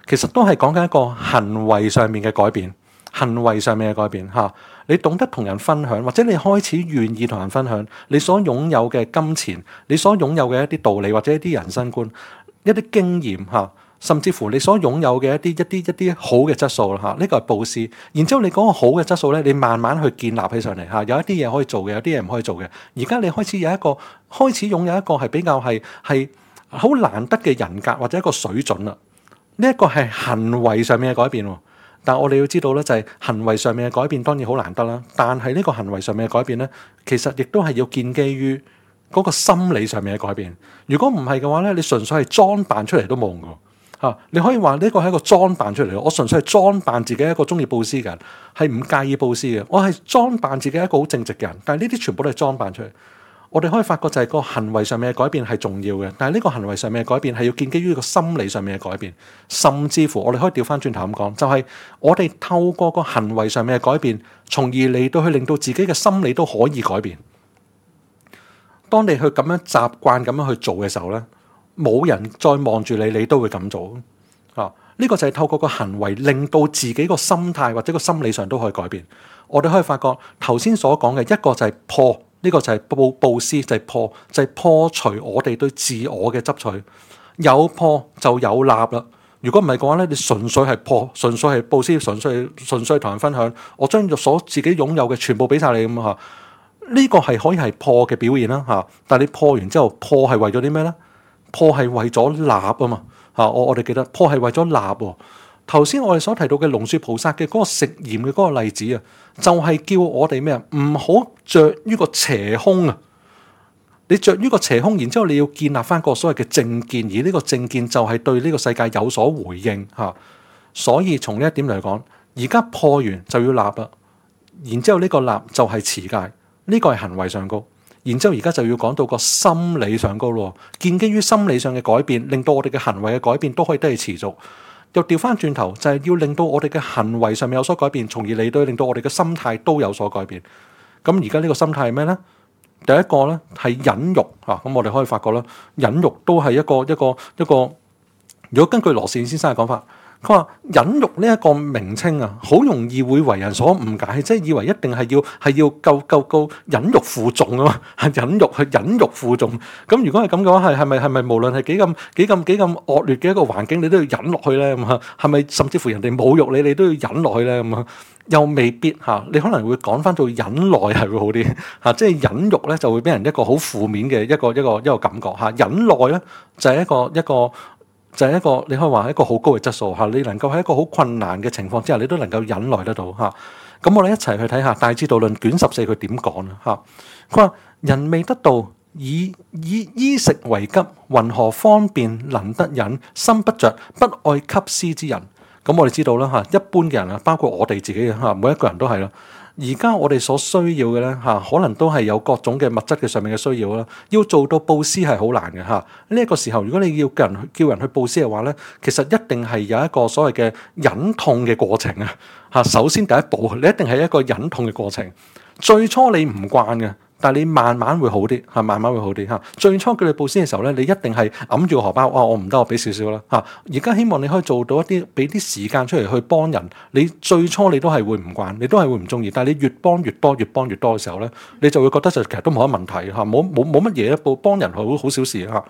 其實都係講緊一個行為上面嘅改變，行為上面嘅改變嚇。你懂得同人分享，或者你開始願意同人分享你所擁有嘅金錢，你所擁有嘅一啲道理或者一啲人生觀、一啲經驗嚇。甚至乎你所擁有嘅一啲好嘅質素啦嚇，呢個係布施。然之後你嗰個好嘅質素咧，你慢慢去建立起上嚟嚇，有一啲嘢可以做嘅，有啲嘢唔可以做嘅。而家你開始擁有一個係比較係好難得嘅人格或者一個水準啦。呢一個係行為上面嘅改變喎。但係我哋要知道咧，就係行為上面嘅改變當然好難得啦。但係呢個行為上面嘅改變咧，其實亦都係要建基於嗰個心理上面嘅改變。如果唔係嘅話咧，你純粹係裝扮出嚟都冇用㗎。你可以話呢個係一個裝扮出嚟，我純粹係裝扮自己一個中意布施嘅人，係唔介意布施嘅。我係裝扮自己一個好正直嘅人，但係呢啲全部都係裝扮出嚟。我哋可以發覺就係個行為上面嘅改變係重要嘅，但係呢個行為上面嘅改變係要建基於個心理上面嘅改變，甚至乎我哋可以調翻轉頭咁講，就係我哋透過個行為上面嘅改變，從而嚟到去令到自己嘅心理都可以改變。當你去咁樣習慣咁樣去做嘅時候咧，冇人再望住你，你都會咁做啊！呢個就係透過個行為，令到自己個心態或者個心理上都可以改變。我哋可以發覺頭先所講嘅一個就係破，呢個就係布施，就係破除我哋對自我嘅執取。有破就有立啦。如果唔係嘅話咧，你純粹係破，純粹係布施，純粹同人分享，我將自己擁有嘅全部俾晒你咁嚇。呢個係可以係破嘅表現啦嚇。但係你破完之後，破係為咗啲咩咧？破係為咗立啊嘛嚇，我哋記得破係為咗立喎。頭先我哋所提到嘅龍樹菩薩嘅嗰個食鹽嘅嗰個例子啊，就係叫我哋咩啊？唔好着於個邪空啊！你着於個邪空，然之後你要建立翻個所謂嘅正見，而呢個正見就係對呢個世界有所回應嚇。所以從呢一點嚟講，而家破完就要立啦。然之後呢個立就係持戒，呢個係行為上高。然之後而家就要講到個心理上高咯，建基於心理上嘅改變，令到我哋嘅行為嘅改變都可以得以持續。又調翻轉頭，就係要令到我哋嘅行為上面有所改變，從而嚟到令到我哋嘅心態都有所改變。咁而家呢個心態係咩呢？第一個呢係忍辱嚇，咁我哋可以發覺啦，忍辱都係一個。如果根據羅善先生嘅講法，佢話忍辱呢一個名稱啊，好容易會為人所誤解，即係以為一定係要夠忍辱負重啊嘛，係忍辱負重。咁如果係咁嘅話，係咪無論係幾咁惡劣嘅一個環境，你都要忍落去咧？咁啊，係咪甚至乎人哋侮辱你，你都要忍落去咧？咁啊，又未必嚇。你可能會講翻做忍耐係會好啲嚇，即係忍辱咧就會俾人一個好負面嘅一個感覺嚇。忍耐咧就係一個你可以話係一個好高嘅質素嚇，你能夠喺一個好困難嘅情況之下，你都能夠忍耐得到嚇。咁我哋一齊去睇下《大智度論》卷14佢點講啦嚇。佢話人未得道，以衣食為急，云何方便能得忍？心不着，不愛給施之人。咁我哋知道啦嚇，一般嘅人啊，包括我哋自己嘅嚇，每一個人都係啦。而家我哋所需要嘅咧嚇，可能都係有各種嘅物質嘅上面嘅需要啦。要做到布施係好難嘅嚇。呢一個時候，如果你要叫人去布施嘅話咧，其實一定係有一個所謂嘅忍痛嘅過程啊嚇。首先第一步，你一定係一個忍痛嘅過程。最初你唔慣嘅。但係你慢慢會好啲嚇，慢慢會好啲嚇。最初叫你布施嘅時候咧，你一定係揞住個荷包，我唔得，我俾少少啦嚇。而家希望你可以做到一啲，俾啲時間出嚟去幫人。你最初你都係會唔慣，你都係會唔中意。但係你越幫越多，越幫越多嘅時候咧，你就會覺得就其實都冇乜問題嚇，冇乜嘢，幫人好小事嚇。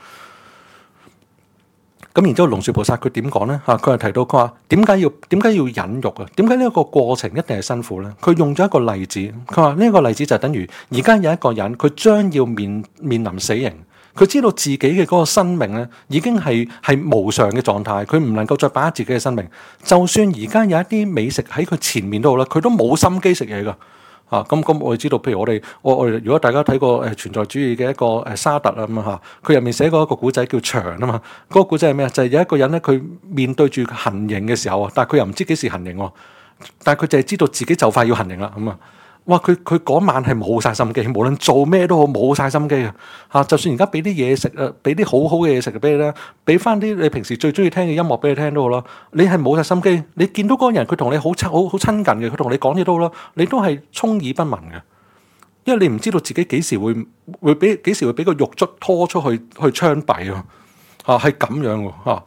咁然之後，龍樹菩薩佢點講咧嚇？佢係提到佢話點解要忍辱啊？點解呢一個過程一定係辛苦咧？佢用咗一個例子，佢話呢一個例子就等於而家有一個人，佢將要面臨死刑，佢知道自己嘅嗰個生命咧已經係無常嘅狀態，佢唔能夠再把握自己嘅生命。就算而家有一啲美食喺佢前面度啦，佢都冇心機食嘢噶。咁我哋知道，譬如我哋如果大家睇過存在主義嘅一個沙特啊咁啊嚇，佢入面寫過一個古仔叫牆啊嘛。嗰個古仔係咩啊？就係有一個人咧，佢面對住行刑嘅時候啊，但係佢又唔知幾時行刑喎，但係佢就係知道自己就快要行刑啦咁啊。哇！佢嗰晚係冇晒心機，無論做咩都好冇晒心機啊！就算而家俾啲嘢食啊，俾啲好好嘅嘢食俾你咧，俾翻啲你平時最中意聽嘅音樂俾你聽都好啦，你係冇晒心機。你見到嗰個人佢同你好親近嘅，佢同你講嘢都好啦，你都係充耳不聞嘅，因為你唔知道自己幾時會俾個獄卒拖出去槍斃啊！係咁樣喎嚇。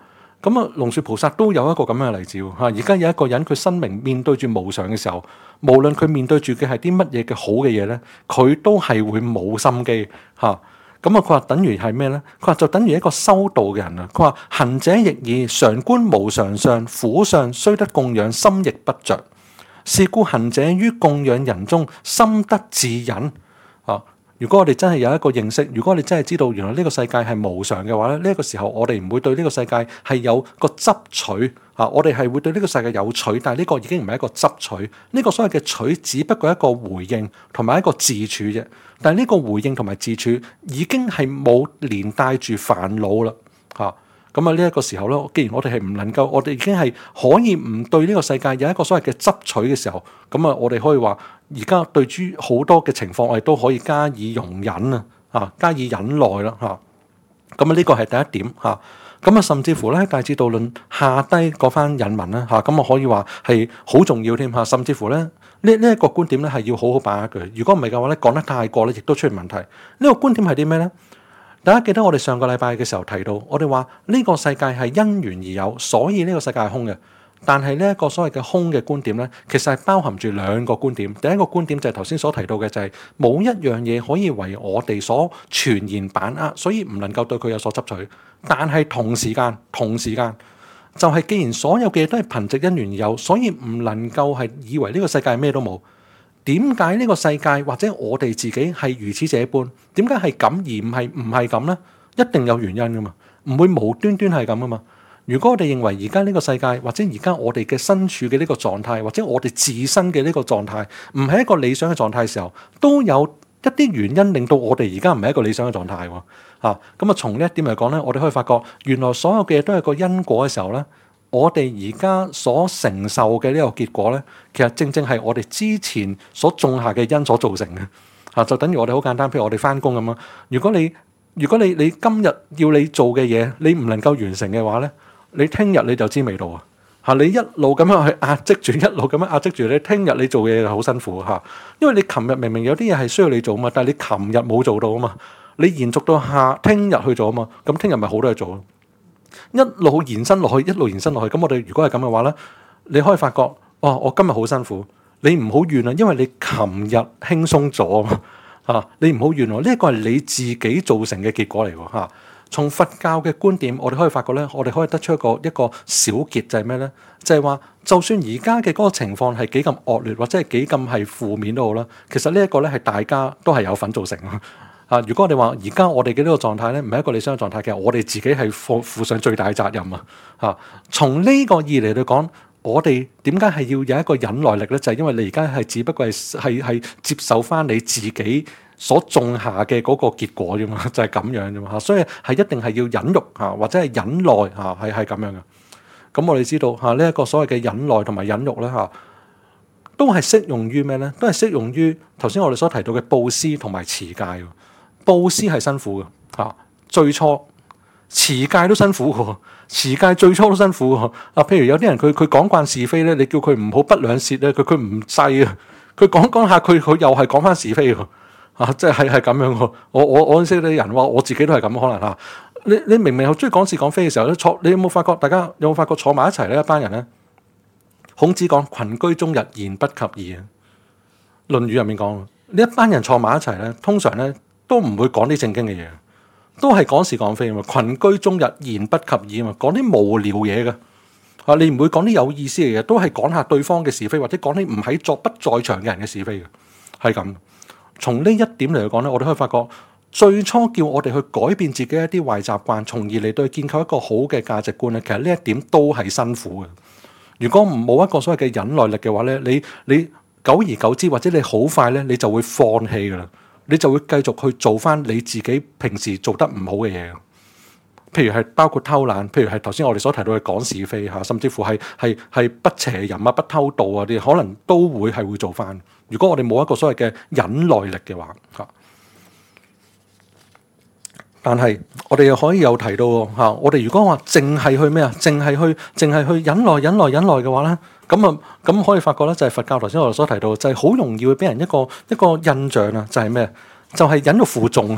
咁啊，龍樹菩薩都有一個咁樣嘅例子喎。而家有一個人佢生命面對住無常嘅時候，無論佢面對住嘅係啲乜嘢嘅好嘅嘢咧，佢都係會冇心機嚇。咁啊，佢話等於係咩咧？佢話就等於一個修道嘅人啊。佢話行者亦爾，常觀無常相，苦相雖得供養，心亦不着。是故行者於供養人中，心得自隱啊。如果我哋真係有一個認識，如果我哋真係知道原來呢個世界係無常嘅話咧，呢一個時候我哋唔會對呢個世界係有個執取啊，我哋係會對呢個世界有取，但係呢個已經唔係一個執取，呢個所謂嘅取只不過係一個回應同埋一個自處啫。但係呢個回應同埋自處已經係冇連帶住煩惱啦嚇。咁啊呢一個時候咧，既然我哋係唔能夠，我哋已經係可以唔對呢個世界有一個所謂嘅執取嘅時候，咁啊我哋可以話，而家對於好多嘅情況，我哋都可以加以容忍啊，加以忍耐啦嚇。咁啊呢個係第一點嚇。咁啊甚至乎咧《大智度論》下低嗰番引文咧嚇，咁啊可以話係好重要添嚇。甚至乎咧呢一個觀點咧係要好好把握嘅。如果唔係嘅話咧，講得太過咧，亦都出現問題。呢個觀點係啲咩咧？大家記得我哋上個禮拜嘅時候提到，我哋話呢個世界係因緣而有，所以呢個世界係空嘅。但係呢一個所謂嘅空嘅觀點咧，其實係包含住兩個觀點。第一個觀點就係頭先所提到嘅，就係冇一樣嘢可以為我哋所全然把握，所以唔能夠對佢有所執取。但係同時間就係既然所有嘅嘢都係憑藉因緣而有，所以唔能夠係以為呢個世界咩都冇。點解呢個世界或者我哋自己係如此這般？點解係咁而唔係咁呢？一定有原因噶嘛，唔會無端端係咁噶嘛。如果我哋認為而家呢個世界或者而家我哋嘅身處嘅呢個狀態，或者我哋自身嘅呢個狀態，唔係一個理想嘅狀態嘅時候，都有一啲原因令到我哋而家唔係一個理想嘅狀態喎。咁啊，從呢一點嚟講咧，我哋可以發覺原來所有嘅嘢都係個因果嘅時候咧。我哋而家所承受嘅呢個結果咧，其實正正係我哋之前所種下嘅因所造成嘅。就等於我哋好簡單，譬如我哋翻工咁樣。如果你今日要你做嘅嘢，你唔能夠完成嘅話咧，你聽日你就知味道啊！你一路咁樣去壓積住，一路咁樣壓積住，你聽日你做嘢就好辛苦嚇。因為你琴日明明有啲嘢係需要你做啊嘛，但係你琴日冇做到啊嘛，你延續到聽日去做啊嘛，咁聽日咪好多嘢做咯。一路延伸落去，咁我哋如果係咁嘅話咧，你可以發覺，我今日好辛苦，你唔好怨啊，因為你琴日輕鬆咗啊嘛，你唔好怨喎，呢一個係你自己造成嘅結果嚟喎嚇。從佛教嘅觀點，我哋可以發覺咧，我哋可以得出一個小結，就係咩咧？就係話，就算而家嘅嗰個情況係幾咁惡劣，或者係幾咁係負面都好啦，其實呢一個咧係大家都係有份造成如果我哋話而家我哋嘅呢個狀態咧，唔係一個理想嘅狀態嘅，我哋自己係負上最大嘅責任從呢個意義嚟講，我哋點解係要有一個忍耐力咧？就係因為你而家係只不過係接受翻你自己所種下嘅嗰個結果啫嘛，就係咁樣啫嘛。所以係一定係要忍辱或者係忍耐係咁樣嘅。咁我哋知道呢一個所謂嘅忍耐同埋忍辱咧都係適用於咩咧？都係適用於頭先我哋所提到嘅布施同埋持戒。布施係辛苦嘅最初持戒都辛苦嘅，持戒最初都辛苦嘅。譬如有啲人佢講慣是非咧，你叫佢唔好不兩舌咧，佢唔制啊。佢講下佢又係講翻是非嘅即係咁樣嘅。我識啲人話，我自己都係咁可能你明明好中意講是講非嘅時候咧，你有冇發覺？大家有冇發覺坐埋一齊呢一班人咧？孔子講群居終日，言不及義啊。論語入面講呢一班人坐埋一齊咧，通常咧都唔會講啲正經嘅嘢，都係講是講非啊嘛。群居終日，言不及義啊嘛，講啲無聊嘢嘅你唔會講啲有意思嘅嘢，都係講下對方嘅是非，或者講啲唔喺不在場嘅人嘅是非嘅，係咁。從呢一點嚟講咧，我哋可以發覺，最初叫我哋去改變自己一啲壞習慣，從而嚟對建構一個好嘅價值觀咧，其實呢一點都係辛苦嘅。如果冇一個所謂嘅忍耐力嘅話咧，你久而久之，或者你好快咧，你就會放棄噶啦，你就會繼續去做翻你自己平時做得唔好嘅嘢。譬如係包括偷懶，譬如係頭先我哋所提到嘅講是非甚至乎係不邪淫不偷盜啊啲，可能都會做翻。如果我哋冇一個所謂嘅忍耐力嘅話但係我哋又可以有提到我哋如果話淨係去咩啊，淨係去忍耐嘅話咧，咁可以發覺咧，就係佛教頭先我哋所提到，就係好容易會俾人一個印象啊，就係咩？就係忍辱負重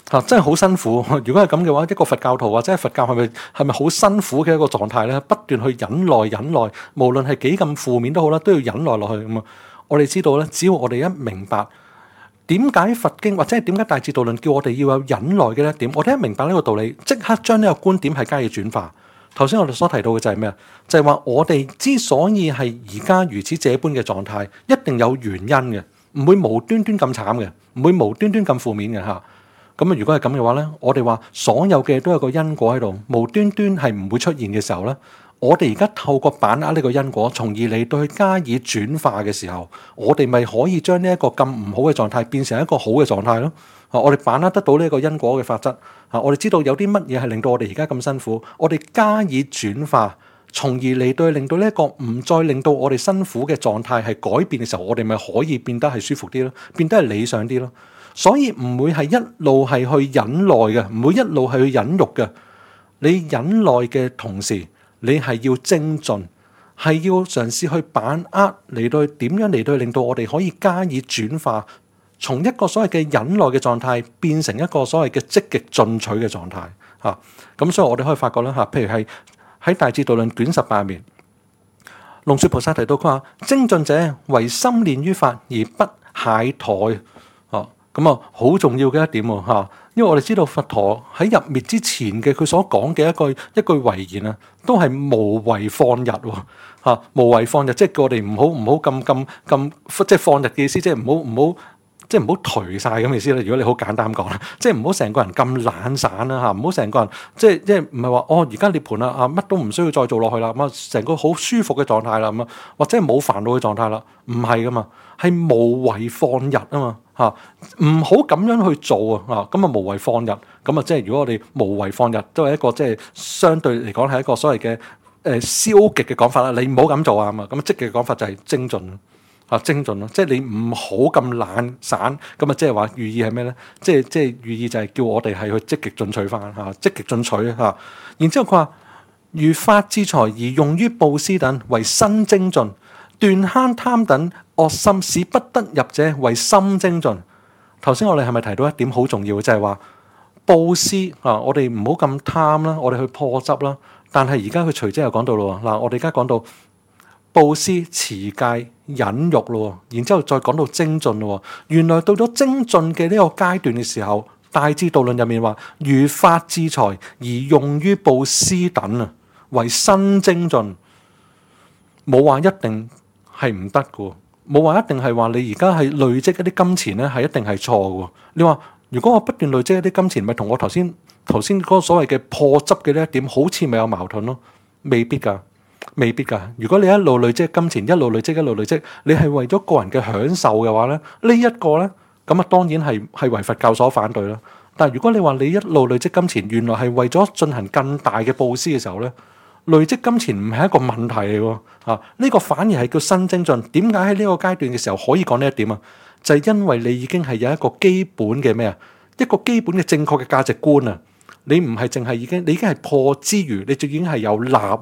真係好辛苦。如果係咁嘅話，一個佛教徒或者係佛教係咪好辛苦嘅一個狀態咧？不斷去忍耐，無論係幾咁負面都好啦，都要忍耐落去咁啊！我哋知道咧，只要我哋一明白點解佛經或者係點解大智度論叫我哋要有忍耐嘅一點，我哋一明白呢個道理，即刻將呢個觀點係加以轉化。頭先我哋所提到嘅就係咩啊？就係話我哋之所以係而家如此這般嘅狀態，一定有原因嘅，唔會無端端咁慘嘅，唔會無端端咁負面嘅嚇。咁啊，如果係咁嘅話咧，我哋話所有嘅都有個因果喺度，無端端係唔會出現嘅時候咧，我哋而家透過把握呢個因果，從而嚟到去加以轉化嘅時候，我哋咪可以將呢一個咁唔好嘅狀態變成一個好嘅狀態咯。我哋把握得到呢個因果嘅法則，我哋知道有啲乜嘢係令到我哋而家咁辛苦，我哋加以轉化，從而嚟到令到呢一個唔再令到我哋辛苦嘅狀態係改變嘅時候，我哋咪可以變得係舒服啲咯，變得係理想啲咯。所以唔會係一路係去忍耐嘅，唔會一路係去忍辱嘅。你忍耐嘅同時，你係要精進，係要嘗試去把握嚟到點樣嚟到令到我哋可以加以轉化，從一個所謂嘅忍耐嘅狀態變成一個所謂嘅積極進取嘅狀態嚇。咁所以我哋可以發覺啦嚇，譬如係喺《大智度論》卷18面，龍樹菩薩提到佢話：精進者為心練於法而不懈怠。咁啊，好重要嘅一點喎嚇，因為我哋知道佛陀喺入滅之前嘅佢所講嘅一句遺言啊，都係無為放逸喎嚇，無為放逸，即係叫我哋唔好咁即係放逸嘅意思，即係唔好頹晒咁嘅意思啦。如果你好簡單講啦，即係唔好成個人咁懶散啦嚇，唔好成個人即係唔係話而家涅槃啦啊，乜都唔需要再做落去啦，咁啊成個好舒服嘅狀態啦，咁啊或者係冇煩惱嘅狀態啦，唔係噶嘛，係無為放逸啊嘛嚇，唔好咁樣去做啊，咁啊無為放逸，咁啊即係如果我哋無為放逸都係一個即係相對嚟講係一個所謂嘅消極嘅講法啦，你唔好咁做啊嘛，咁積極嘅講法就係精進。精進咯，即係你唔好咁懶散，咁啊即係話寓意係咩咧？即係寓意就係叫我哋係去積極進取翻嚇，積極進取嚇。然之後佢話：如發智財而用於布施等，為身精進；斷慳貪等惡心使不得入者，為心精進。頭先我哋係咪提到一點好重要嘅，就係話布施啊，我哋唔好咁貪啦，我哋去破執啦。但係而家佢隨即又講到咯嗱，我哋而家講到布施、持戒、忍辱咯，然之後再講到精進咯。原來到咗精進嘅呢個階段嘅時候，大智度論入面話：如發智財而用於布施等啊，為身精進。冇話一定係唔得嘅，冇話一定係話你而家係累積一啲金錢咧，係一定係錯嘅。你話如果我不斷累積一啲金錢，咪同我頭先嗰個所謂嘅破執嘅呢一點，好似咪有矛盾咯？未必㗎。未必㗎。如果你一路累積金錢，一路累積，你係為咗個人嘅享受嘅話咧，呢一個咧，咁啊當然係為佛教所反對啦。但係如果你話你一路累積金錢，原來係為咗進行更大嘅布施嘅時候咧，累積金錢唔係一個問題嚟喎。呢個反而係叫身精進。點解喺呢個階段嘅時候可以講呢一點啊？就係因為你已經係有一個基本嘅咩啊？一個基本嘅正確嘅價值觀啊！你唔係淨係你已經係破之餘，你就已經係有立啦。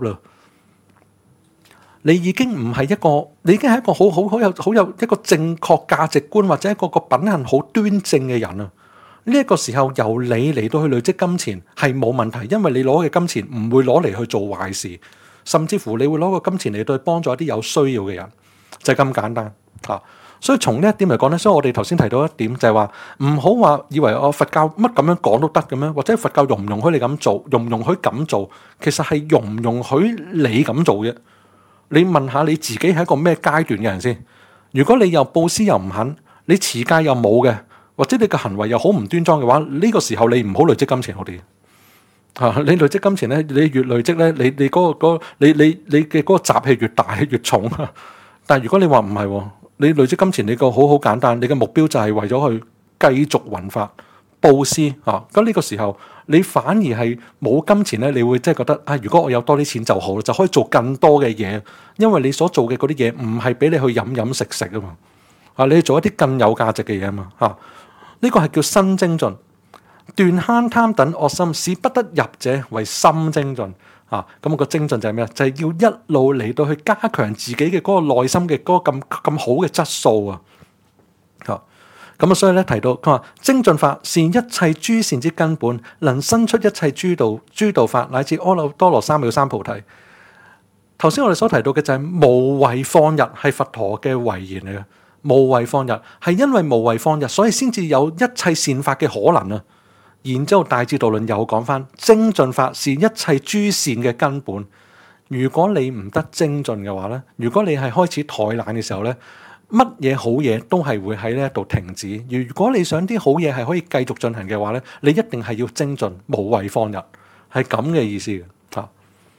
你已經唔係一個，你已經係一個好有一個正確價值觀或者一個品行好端正嘅人啊！呢一個時候由你嚟到去累積金錢係冇問題，因為你攞嘅金錢唔會攞嚟去做壞事，甚至乎你會攞個金錢嚟到去幫助一啲有需要嘅人，就係咁簡單嚇。所以從呢一點嚟講咧，所以我哋頭先提到一點就係話，唔好話以為佛教乜咁樣講都得咁樣，或者佛教容唔容許你咁做，容唔容許咁做，其實係容唔容許你咁做啫。你問下你自己係一個咩階段嘅人先？如果你又布施又唔肯，你持戒又冇嘅，或者你嘅行為又好唔端莊嘅話，呢個時候你唔好累積金錢好啲。你累積金錢咧，你越累積咧，你嘅嗰個習氣越大越重。但係如果你話唔係，你累積金錢你個好簡單，你嘅目標就係為咗去繼續弘法布施啊。咁呢個時候你反而係冇金錢咧，你會即係覺得如果我有多啲錢就好，就可以做更多嘅嘢，因為你所做嘅嗰啲嘢唔係俾你去飲食啊嘛。你去做一啲更有價值嘅嘢啊嘛。呢個係叫身精進。斷慳貪等惡心，使不得入者，為心精進。咁個精進就係咩？就係要一路嚟到去加強自己嘅嗰個內心嘅嗰個咁好嘅質素啊。 咁啊，所以咧提到佢話精進法是一切諸善之根本，能生出一切諸道法，乃至阿耨多羅三藐三菩提。頭先我哋所提到嘅就係無為放逸，係佛陀嘅遺言嚟嘅。無為放逸係因為無為放逸，所以先至有一切善法嘅可能啊。然之後大智度論又講翻精進法是一切諸善嘅根本。如果你唔得精進嘅話咧，如果你係開始怠懶嘅時候咧，乜嘢好嘢都係會喺呢一度停止。如果你想啲好嘢係可以繼續進行嘅話咧，你一定係要精進，無為放逸，係咁嘅意思嘅嚇。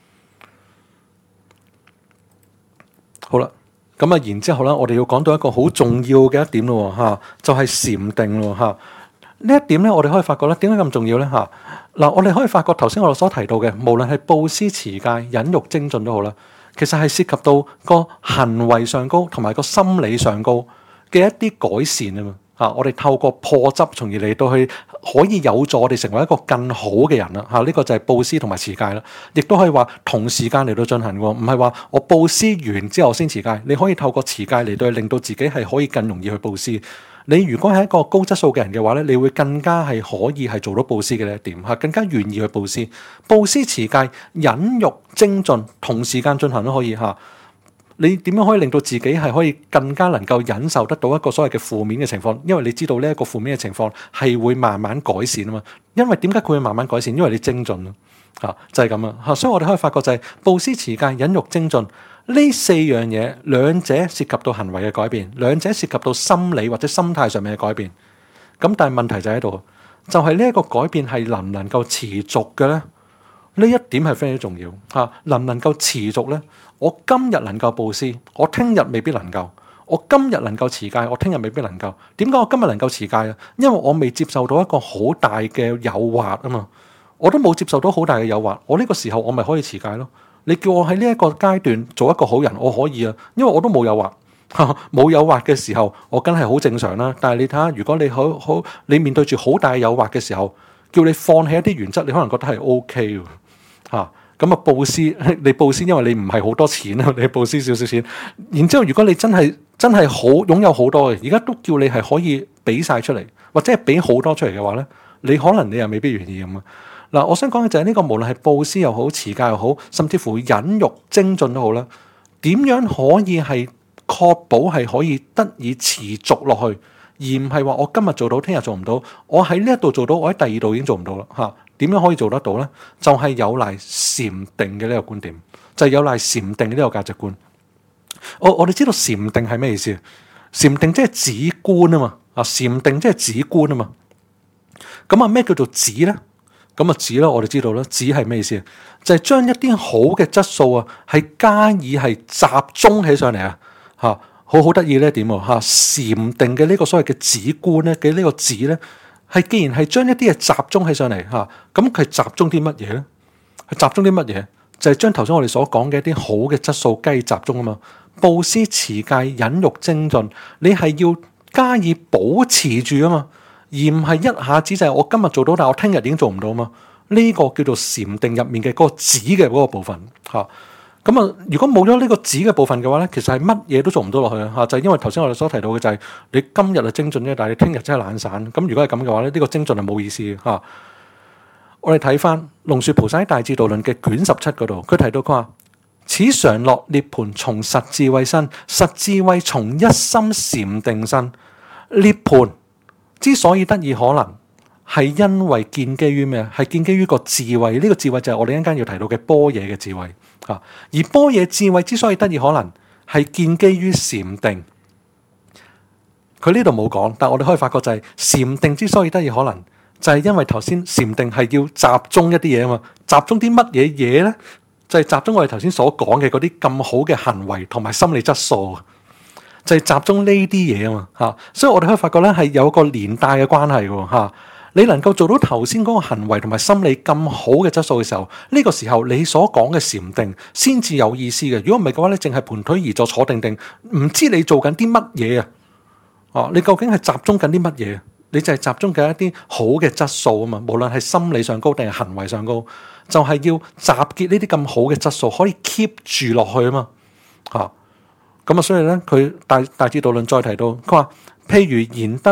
好啦，咁啊，然之後咧，我哋要講到一個好重要嘅一點咯嚇，就係禪定咯嚇。呢一點咧，我哋可以發覺咧，點解咁重要咧嚇？嗱，我哋可以發覺頭先我哋所提到嘅，無論係布施、持戒、忍辱、精進都好啦，其實係涉及到個行為上高同埋個心理上高嘅一啲改善啊嘛嚇。我哋透過破執，從而嚟到去可以有助我哋成為一個更好嘅人啦嚇。呢個就係布施同埋持戒啦，亦都可以話同時間嚟到進行喎，唔係話我布施完之後先持戒。你可以透過持戒嚟到令到自己係可以更容易去布施。你如果係一個高質素嘅人嘅話咧，你會更加係可以係做到布施嘅呢一點嚇，更加願意去布施。布施、持戒、忍辱、精進同時間進行都可以嚇。你點樣可以令到自己係可以更加能夠忍受得到一個所謂嘅負面嘅情況？因為你知道呢一個負面嘅情況係會慢慢改善啊嘛。因為點解佢會慢慢改善？因為你精進咯嚇，就係咁啊嚇。所以我哋可以發覺就係布施、持戒、忍辱、精進。呢四樣嘢，兩者涉及到行為嘅改變，兩者涉及到心理或者心態上面嘅改變。咁但係問題就喺度，就係呢一個改變係能唔能夠持續嘅咧？呢一點係非常之重要嚇。能唔能夠持續咧？我今日能夠布施，我聽日未必能夠；我今日能夠持戒，我聽日未必能夠。點解我今日能夠持戒啊？因為我未接受到一個好大嘅誘惑啊嘛。我都冇接受到好大嘅誘惑，我呢個時候我咪可以持戒咯。你叫我喺呢一個階段做一個好人，我可以啊，因為我都冇誘惑，冇誘惑嘅時候，我梗係好正常啦。但係你睇下，如果你你面對住好大誘惑嘅時候，叫你放棄一啲原則，你可能覺得係 OK 嚇。咁啊，布施你布施，因為你唔係好多錢啊，你布施少少錢。然之後，如果你真係好擁有好多嘅，而家都叫你係可以俾晒出嚟，或者係俾好多出嚟嘅話咧，你可能你又未必願意咁啊。嗱，我想講嘅就係呢個，無論係布施又好、持戒又好，甚至乎忍辱、精進都好啦。點樣可以係確保係可以得以持續落去，而唔係話我今日做到，聽日做唔到。我喺呢一度做到，我喺第二度已經做唔到啦。嚇，點樣可以做得到咧？就係有賴禪定嘅呢個觀點，就係有賴禪定嘅呢個價值觀。我哋知道禪定係咩意思？禪定即係止觀啊嘛。啊，禪定即係止觀啊嘛。咁啊，咩叫做止咧？咁啊，止啦，我哋知道啦，止係咩意思？就係將一啲好嘅質素啊，係加以係集中起上嚟啊，嚇，好得意呢一點喎嚇。禪定嘅呢個所謂嘅止觀咧嘅呢個止咧，係既然係將一啲嘢集中起上嚟嚇，咁佢集中啲乜嘢咧？係集中啲乜嘢？就係將頭先我哋所講嘅一啲好嘅質素加以集中啊嘛。布施、持戒、忍辱、精進，你係要加以保持住啊嘛。而唔係一下子就係我今日做到，但我聽日已經做唔到嘛？呢個叫做禪定入面嘅嗰個止嘅嗰個部分嚇。咁啊，如果冇咗呢個止嘅部分嘅話咧，其實係乜嘢都做唔到落去啊！就係因為頭先我哋所提到嘅就係你今日係精進啫，但係你聽日真係懶散。咁如果係咁嘅話咧，呢個精進係冇意思嘅嚇。我哋睇翻龍樹菩薩喺《大智度論》嘅卷17嗰度，佢提到佢話：此常樂涅槃從實智慧生，實智慧從一心禪定生。涅槃之所以得以可能，係因為建基於咩？係建基於個智慧。呢個智慧就係我哋一陣間要提到嘅般若嘅智慧啊。而般若智慧之所以得以可能，係建基於禪定。佢呢度冇講，但我哋可以發覺就係禪定之所以得以可能，就係因為頭先禪定係要集中一啲嘢啊嘛。集中啲乜嘢嘢咧？就係集中我哋頭先所講嘅嗰啲咁好嘅行為同埋心理質素。就係集中呢啲嘢啊嘛嚇，所以我哋可以發覺咧係有個連帶嘅關係嘅嚇。你能夠做到頭先嗰個行為同埋心理咁好嘅質素嘅時候，呢個時候你所講嘅禪定先至有意思嘅。如果唔係嘅話咧，淨係盤腿而坐坐定定，唔知你做緊啲乜嘢啊？哦，你究竟係集中緊啲乜嘢？你就係集中緊一啲好嘅質素啊嘛。無論係心理上高定係行為上高，就係要集結呢啲咁好嘅質素，可以 keep 住落去啊嘛嚇。咁啊，所以咧，佢大智度論再提到，佢話譬如燃燈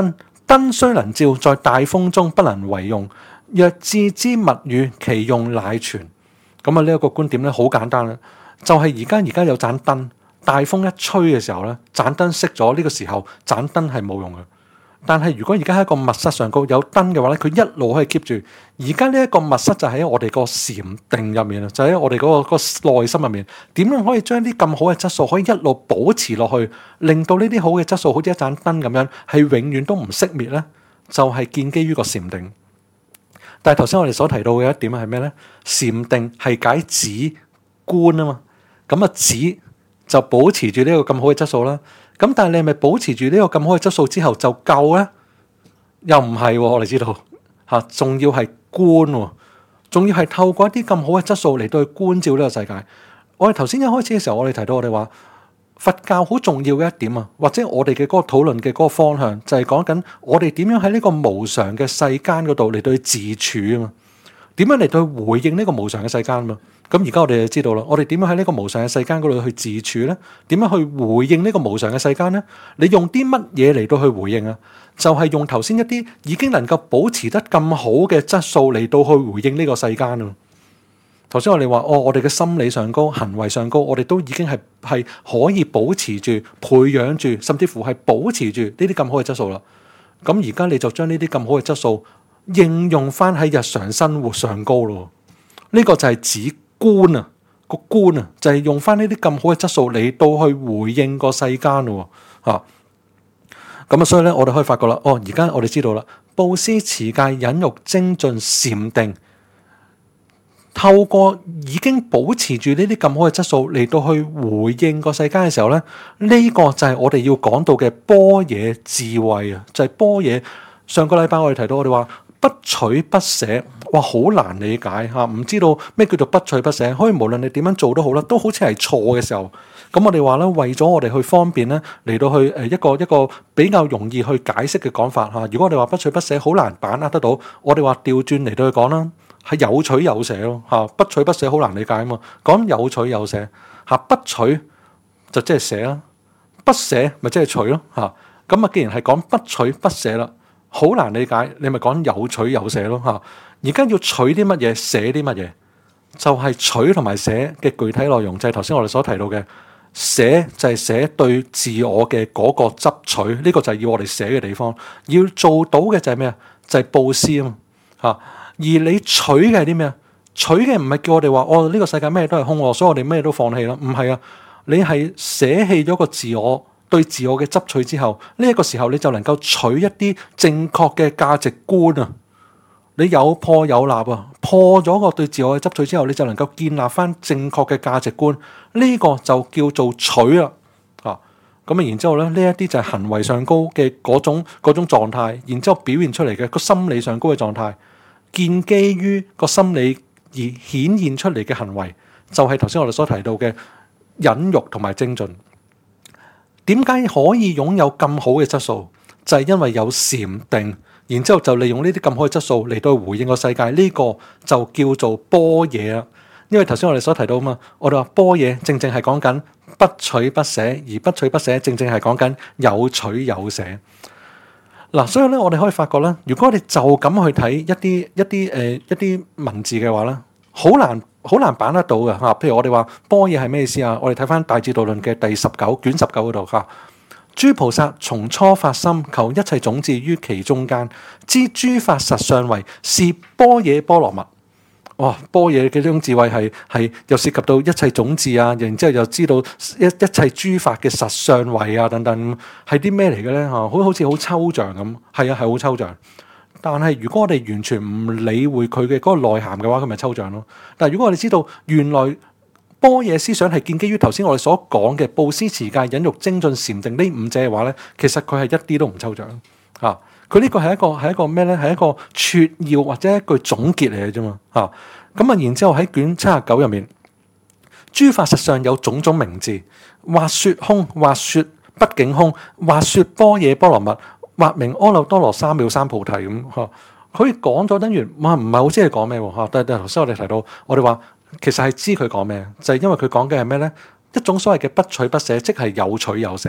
燈雖能照，在大風中不能為用。若置之密語，其用乃全。咁啊，呢一個觀點咧好簡單啦，就係而家有盞燈，大風一吹嘅時候咧，盞燈熄咗，呢個時候盞燈係冇用嘅。但係如果而家喺一個密室上高有燈嘅話咧，佢一路可以 keep 住。而家呢一個密室就喺我哋個禪定入面啊，就喺我哋嗰個內心入面。點樣可以將啲咁好嘅質素可以一路保持落去，令到呢啲好嘅質素好似一盞燈咁樣，係永遠都唔熄滅咧？就係建基於個禪定。但係頭先我哋所提到嘅一點係咩咧？禪定係解止觀啊嘛，咁啊止就保持住呢個咁好嘅質素啦。咁但係你係咪保持住呢個咁好嘅質素之後就夠咧？又唔係喎，我哋知道嚇，仲要係觀喎，仲要係透過一啲咁好嘅質素嚟到去觀照呢個世界。我哋頭先一開始嘅時候，我哋提到我哋話佛教好重要嘅一點啊，或者我哋嘅嗰個討論嘅嗰個方向就係講緊我哋點樣喺呢個無常嘅世間嗰度嚟到去自處啊嘛。點樣嚟到去回應呢個無常嘅世間啊嘛？咁而家我哋就知道啦，我哋點樣喺呢個無常嘅世間嗰度去自處咧？點樣去回應呢個無常嘅世間咧？你用啲乜嘢嚟到去回應啊？就係用頭先一啲已經能夠保持得咁好嘅質素嚟到去回應呢個世間啊！頭先我哋話我哋嘅心理上高、行為上高，我哋都已經係可以保持住、培養住，甚至乎係保持住呢啲咁好嘅質素啦。咁而家你就將呢啲咁好嘅質素應用翻喺日常生活上高咯。呢個就係指觀啊，個觀啊，就係用翻呢啲咁好嘅質素嚟到去回應個世間咯。嚇！咁啊，所以咧，我哋可以發覺啦，而家我哋知道啦，布施、持戒、忍辱、精進、禪定，透過已經保持住呢啲咁好嘅質素嚟到去回應個世間嘅時候咧，呢個就係我哋要講到嘅般若智慧啊！就係般若。上個禮拜我哋提到，我哋話不取不捨，哇，好難理解嚇，唔知道咩叫做不取不捨。可以無論你點樣做都好啦，都好似係錯嘅時候。咁我哋話咧，為咗我哋去方便咧，嚟到去一個比較容易去解釋嘅講法嚇。如果我哋話不取不捨好難把握得到，我哋話調轉嚟到去講啦，係有取有捨咯嚇。不取不捨好難理解啊嘛，講有取有捨嚇，不取就即係捨啦，不捨咪即係取咯嚇。咁啊，既然係講不取不捨啦，好難理解，你咪講有取有捨咯嚇。而家要取啲乜嘢，捨啲乜嘢，就係取同埋捨嘅具體內容，就係頭先我哋所提到嘅。捨就係捨對自我嘅嗰個執取，呢個就係要我哋捨嘅地方。要做到嘅就係咩啊？就係布施啊嘛嚇。而你取嘅係啲咩啊？取嘅唔係叫我哋話呢個世界咩都係空，所以我哋咩都放棄啦。唔係啊，你係捨棄咗個自我對自我嘅執取之後，呢一個時候你就能夠取一啲正確嘅價值觀啊！你有破有立啊，破咗個對自我嘅執取之後，你就能夠建立翻正確嘅價值觀，呢個就叫做取啦。咁啊，然之後咧，呢一啲就係行為上高嘅嗰種狀態，然之後表現出嚟嘅個心理上高嘅狀態，建基於個心理而顯現出嚟嘅行為，就係頭先我哋所提到嘅忍辱同埋精進。點解可以擁有咁好嘅質素？就係因為有禪定。然之後就利用呢啲咁好嘅質素嚟到回應個世界，呢個就叫做般若啦。因為頭先我哋所提到啊嘛，我哋話般若正正係講緊不取不捨，而不取不捨正正係講緊有取有捨。嗱，所以咧我哋可以發覺咧，如果我哋就咁去睇一啲文字嘅話咧，好難把握到嘅嚇。譬如我哋話般若係咩意思啊？我哋睇翻《大智度論》嘅第19卷19嗰度嚇。諸菩薩從初發心，求一切種子於其中間，知諸法實相為，是般若波羅蜜。哇！般若嘅呢種智慧係又涉及到一切種子啊，然之後又知道一切諸法嘅實相為啊等等，係啲咩嚟嘅咧？嚇，好似好抽象咁。係啊，係好抽象。但係如果我哋完全唔理會佢嘅嗰個內涵嘅話，佢咪抽象咯。但係如果我哋知道原來般若思想係建基於頭先我哋所講嘅布施、持戒、忍辱、精進、禪定呢五者嘅話咧，其實佢係一啲都唔抽象嚇。佢呢個係一個咩咧？係一個撮要或者一句總結嚟嘅啫嘛嚇。咁啊，然之後喺卷79入面，諸法實相有種種名字，或説空，或説不境空，或説般若波羅蜜，或名阿耨多羅三藐三菩提咁嚇。佢講咗等於唔係好知佢講咩喎嚇。但係頭先我哋提到，我哋話。其實係知佢講咩，就係因為佢講嘅係咩咧？一種所謂嘅不取不捨，即係有取有捨。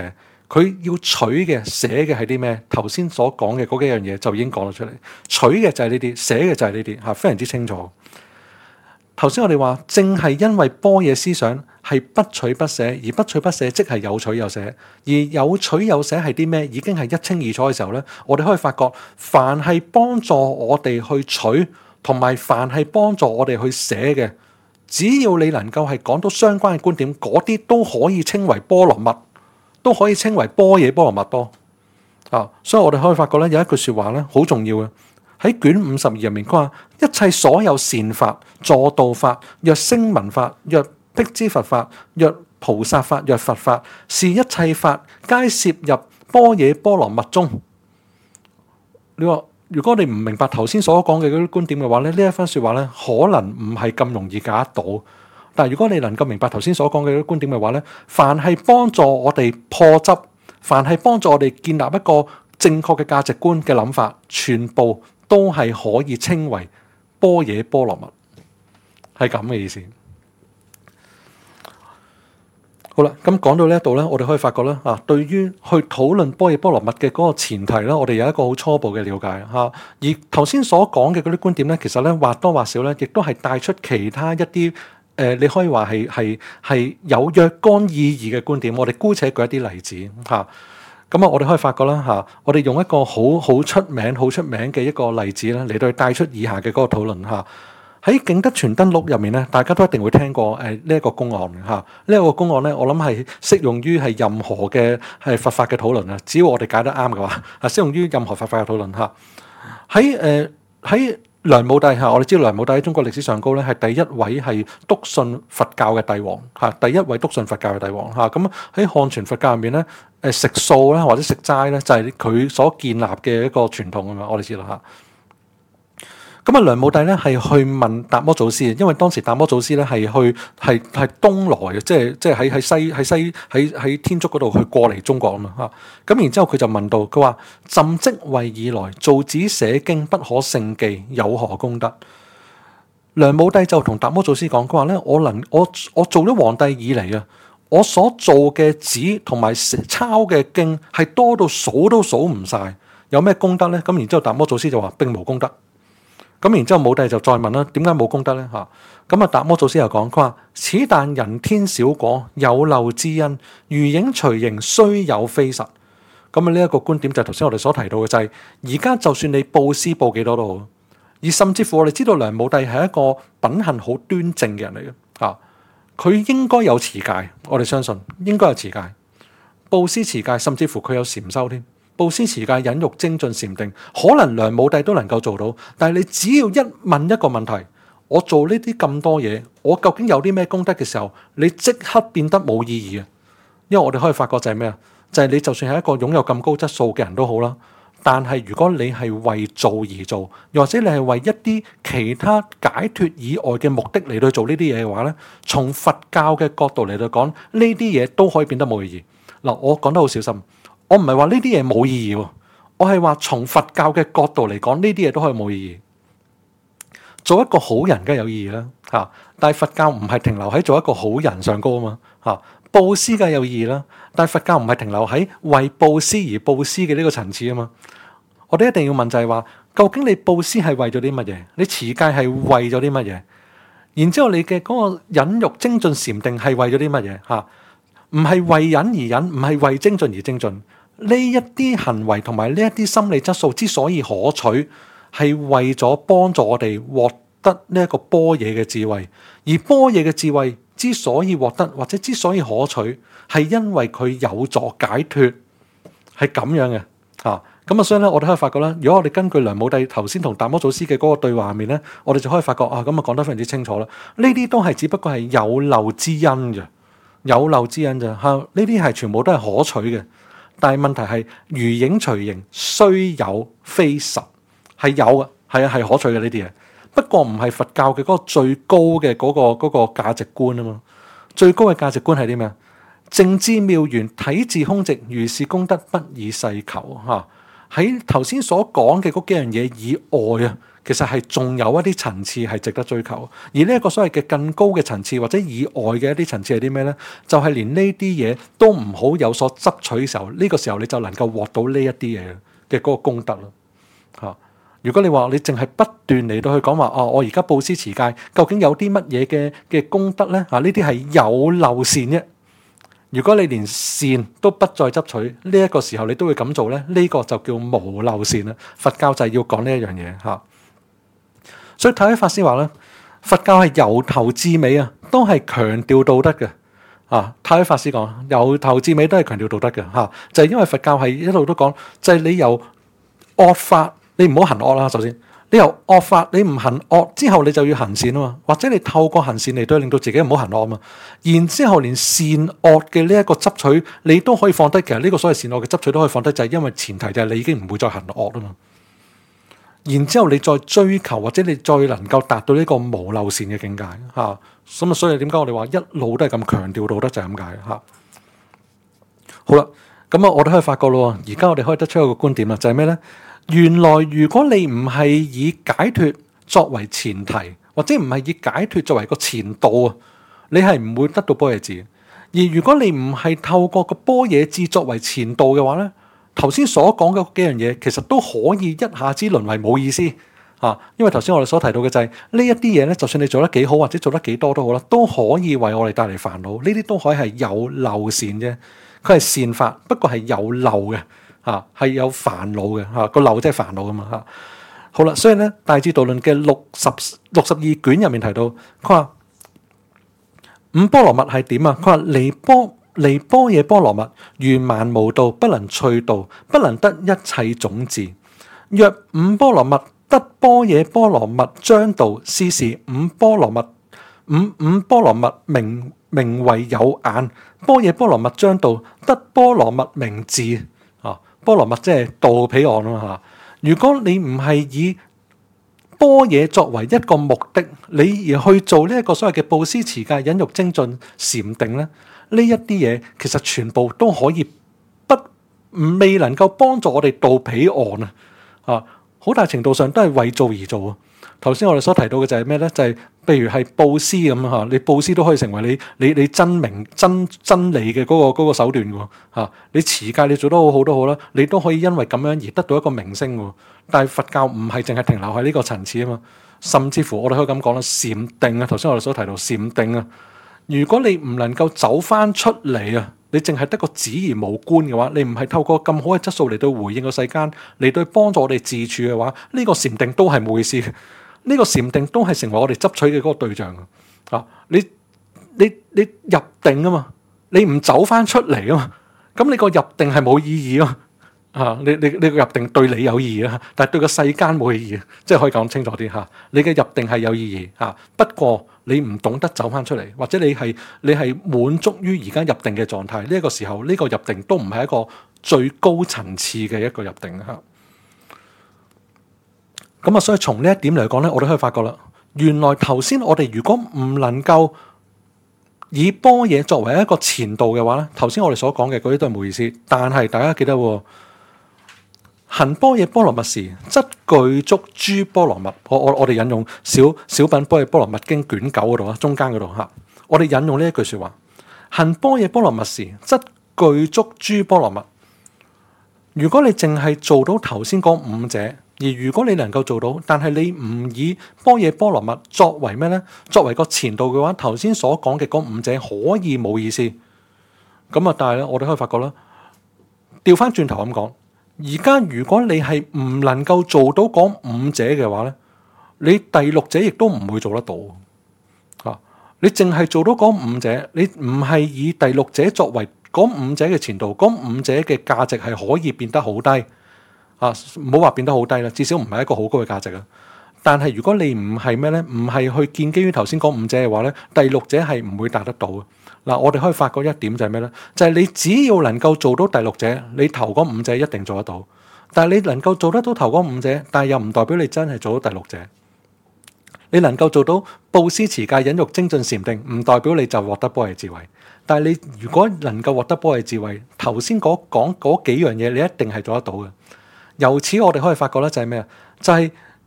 佢要取嘅寫嘅係啲咩？頭先所講嘅嗰幾樣嘢就已經講咗出嚟，取嘅就係呢啲，寫嘅就係呢啲，非常之清楚。頭先我哋話，正係因為般若思想係不取不捨，而不取不捨即係有取有捨，而有取有捨係啲咩？已經係一清二楚嘅時候呢，我哋可以發覺，凡係幫助我哋去取，同埋凡係幫助我哋去捨嘅，只要你能夠係講到相關嘅觀點，嗰啲都可以稱為波羅蜜，都可以稱為般若波羅蜜多啊！所以我哋可以發覺咧，有一句說話咧好重要嘅，喺卷52入面，佢話一切所有善法、助道法、若聲聞法、若辟支佛法、若菩薩法、若佛法，是一切法皆攝入般若波羅蜜中。你話如果你唔明白頭先所講嘅嗰啲觀點嘅話咧，呢一番說話咧可能唔係咁容易解得到。但係如果你能夠明白頭先所講嘅嗰啲觀點嘅話咧，凡係幫助我哋破執，凡係幫助我哋建立一個正確嘅價值觀嘅諗法，全部都係可以稱為般若波羅蜜，係咁嘅意思。好啦，咁講到呢一度咧，我哋可以發覺咧，對於去討論般若波羅蜜嘅嗰個前提咧，我哋有一個好初步嘅了解嚇。而頭先所講嘅嗰啲觀點咧，其實咧或多或少咧，亦都係帶出其他一啲你可以話係有若干意義嘅觀點。我哋姑且舉一啲例子嚇。咁我哋可以發覺啦嚇，我哋用一個好出名嘅一個例子咧嚟到去帶出以下嘅嗰個討論嚇。喺《景德傳燈錄》入面咧，大家都一定會聽過呢一個公案嚇。呢一個公案咧，我諗係適用於係任何嘅係佛法嘅討論啊。只要我哋解得啱嘅話，適用於任何佛法嘅討論嚇。喺梁武帝嚇，我哋知道梁武帝喺中國歷史上高咧係第一位係篤信佛教嘅帝王嚇，第一位篤信佛教嘅帝王嚇。咁喺漢傳佛教入面咧，食素咧或者食齋咧就係佢所建立嘅一個傳統啊嘛。我哋知道嚇。咁梁武帝咧係去問達摩祖師，因為當時達摩祖師咧係東來嘅，即係喺天竺嗰度去過嚟中國啊嘛嚇。咁然之後佢就問到，佢話：朕即位以來，造紙寫經不可勝記，有何功德？梁武帝就同達摩祖師講，佢話咧：我做咗皇帝以嚟啊，我所做嘅紙同埋抄嘅經係多到數都數唔晒，有咩功德咧？咁然之後達摩祖師就話：並無功德。咁然之後武帝就再問啦，點解冇功德咧嚇？咁達摩祖師又講，佢話：此但人天小果，有漏之因，如影隨形，雖有非實。咁呢一個觀點就係頭先我哋所提到嘅，就係而家就算你布施布幾多都好，而甚至乎我哋知道梁武帝係一個品行好端正嘅人嚟嘅嚇，佢應該有持戒，我哋相信應該有持戒，布施持戒，甚至乎佢有禪修添。布施持戒、忍辱精進禪定，可能梁武帝都能夠做到。但係你只要一問一個問題，我做呢啲咁多嘢，我究竟有啲咩功德嘅時候，你即刻變得冇意義啊！因為我哋可以發覺就係咩啊？就係你就算係一個擁有咁高質素嘅人都好啦，但係如果你係為做而做，又或者你係為一啲其他解脫以外嘅目的嚟到做呢啲嘢嘅話咧，從佛教嘅角度嚟到講，呢啲嘢都可以變得冇意義。嗱，我講得好小心。我唔係話呢啲嘢冇意義，我係話從佛教嘅角度嚟講，呢啲嘢都可以冇意義。做一個好人梗係有意義啦，嚇！但係佛教唔係停留喺做一個好人上高啊嘛，嚇！布施梗係有意義啦，但係佛教唔係停留喺為布施而布施嘅呢個層次啊嘛。我哋一定要問就係話，究竟你布施係為咗啲乜嘢？你持戒係為咗啲乜嘢？然之後你嘅嗰個忍辱精進禪定係為咗啲乜嘢？嚇！唔係為忍而忍，唔係為精進而精進。呢一啲行為同埋呢一啲心理質素之所以可取，係為咗幫助我哋獲得呢一個般若嘅智慧。而般若嘅智慧之所以獲得或者之所以可取，係因為佢有助解脫，係咁樣嘅嚇。咁所以咧，我哋可以發覺啦。如果我哋根據梁武帝頭先同達摩祖師嘅嗰個對話入面咧，我哋就可以發覺咁講得非常之清楚啦。呢啲都係只不過係有漏之因嘅，有漏之因咋嚇？呢啲係全部都係可取嘅。但係問題係如影隨形，雖有非實，係有嘅，係可取嘅呢啲嘢。不過唔係佛教嘅嗰個最高嘅嗰個價值觀啊嘛。最高嘅價值觀係啲咩啊？正知妙圓，體自空寂，如是功德不以世求嚇。喺頭先所講嘅嗰幾樣嘢以外啊其實係仲有一啲層次係值得追求。而呢一個所謂嘅更高嘅層次或者以外嘅一啲層次係啲咩呢？就係連呢啲嘢都唔好有所執取嘅時候，呢個時候你就能夠獲到呢一啲嘢嘅嗰個功德咯。嚇！如果你話你淨係不斷嚟到去講話，我而家布施持戒，究竟有啲乜嘢嘅功德呢？呢啲係有漏善啫。如果你連善都不再執取，呢一個時候你都會咁做呢，呢個就叫無漏善啦。佛教就係要講呢一樣嘢嚇。所以太虛法師話咧，佛教係由頭至尾啊，都係強調道德嘅。太虛法師講，由頭至尾都係強調道德嘅嚇，就係因為佛教係一路都講，就係你由惡法，你唔好行惡啦。首先，你由惡法，你唔行惡之後，你就要行善啊嘛。或者你透過行善嚟到令到自己唔好行惡啊嘛。然之後連善惡嘅呢一個執取，你都可以放低。其實呢個所謂善惡嘅執取都可以放低，就係因為前提就係你已經唔會再行惡啊嘛。然之後你再追求，或者你再能夠達到呢個無漏善嘅境界嚇。咁所以點解我哋話一路都係咁強調道德就係咁解嚇。好啦，咁我哋可以發覺咯，而家我哋可以得出一個觀點啦，就係咩呢？原來如果你唔係以解脫作為前提，或者唔係以解脫作為個前導啊，你係唔會得到般若智。而如果你唔係透過個般若智作為前導嘅話呢，頭先所講嘅幾樣嘢其實都可以一下子淪為冇意思啊。因為頭先我哋所提到嘅就係呢一啲嘢呢，就算你做得幾好或者做得幾多都好啦，都可以為我哋帶嚟煩惱。呢啲都可以係有漏善啫，佢係善法，不過係有漏嘅。係有煩惱嘅個漏即係煩惱㗎嘛。好啦，所以咧《大智度論》嘅62卷入面提到，佢話五波羅蜜係點啊？佢話離般若波羅蜜，如蠻無道，不能趣道，不能得一切種智。若五波羅蜜得般若波羅蜜將道，是時五波羅蜜名為有眼。般若波羅蜜將道，得波羅蜜名智。波羅蜜即係道彼岸啊嘛。如果你唔係以般若作為一個目的，你而去做呢一個所謂嘅布施持戒、忍辱精進、禪定咧，呢一啲嘢其實全部都可以未能夠幫助我哋到彼岸啊！好大程度上都係為做而做啊！頭先我哋所提到嘅就係咩咧？就係譬如係布施咁嚇，你布施都可以成為你真理嘅嗰個手段喎嚇。你持戒你做得好好都好啦，你都可以因為咁樣而得到一個名聲喎。但係佛教唔係淨係停留喺呢個層次啊嘛，甚至乎我哋可以咁講啦，禪定啊，頭先我哋所提到禪定啊，如果你唔能夠走翻出嚟啊，你淨係得個止而無觀嘅話，你唔係透過咁好嘅質素嚟到回應個世間，嚟到幫助我哋自處嘅話，呢個禪定都係冇意思嘅。呢個禪定都係成為我哋執取嘅嗰個對象啊！你入定啊嘛，你唔走翻出嚟啊嘛，咁你個入定係冇意義啊！你個入定對你有意義啊，但係對個世間冇意義，即係可以講清楚啲嚇。你嘅入定係有意義嚇，不過你唔懂得走翻出嚟，或者你係滿足於而家入定嘅狀態，呢一個時候呢個入定都唔係一個最高層次嘅一個入定嚇。咁啊，所以從呢一點嚟講咧，我哋可以發覺啦，原來頭先我哋如果唔能夠以般若作為一個前導嘅話咧，頭先我哋所講嘅嗰啲都係冇意思。但係大家記得，行般若波羅蜜時，則具足諸波羅蜜。我哋引用小品般若波羅蜜經卷9嗰度啊，中間嗰度嚇，我哋引用呢一句説話：行般若波羅蜜時，則具足諸波羅蜜。如果你淨係做到頭先嗰五者，而如果你能夠做到，但係你唔以般若波羅蜜作為咩呢？作為個前導嘅話，頭先所講嘅嗰五者可以冇意思。咁啊，但係咧，我哋可以發覺啦，調翻轉頭咁講，而家如果你係唔能夠做到嗰五者嘅話咧，你第六者亦都唔會做得到。你淨係做到嗰五者，你唔係以第六者作為嗰五者嘅前導，嗰五者嘅價值係可以變得好低。唔好話變得好低啦，至少唔係一個好高嘅價值啊。但係如果你唔係咩咧，唔係去建基於頭先嗰五者嘅話咧，第六者係唔會達得到嘅。我哋可以發覺一點就係咩咧？就係你只要能夠做到第六者，你頭嗰五者一定做得到。但係你能夠做得到頭嗰五者，但係又唔代表你真係做到第六者。你能夠做到布施持戒忍辱精進禪定，唔代表你就獲得般若智慧。但係你如果能夠獲得般若智慧，頭先講嗰幾樣嘢，你一定係做得到嘅。由此我哋可以發覺咧，就係咩啊？就係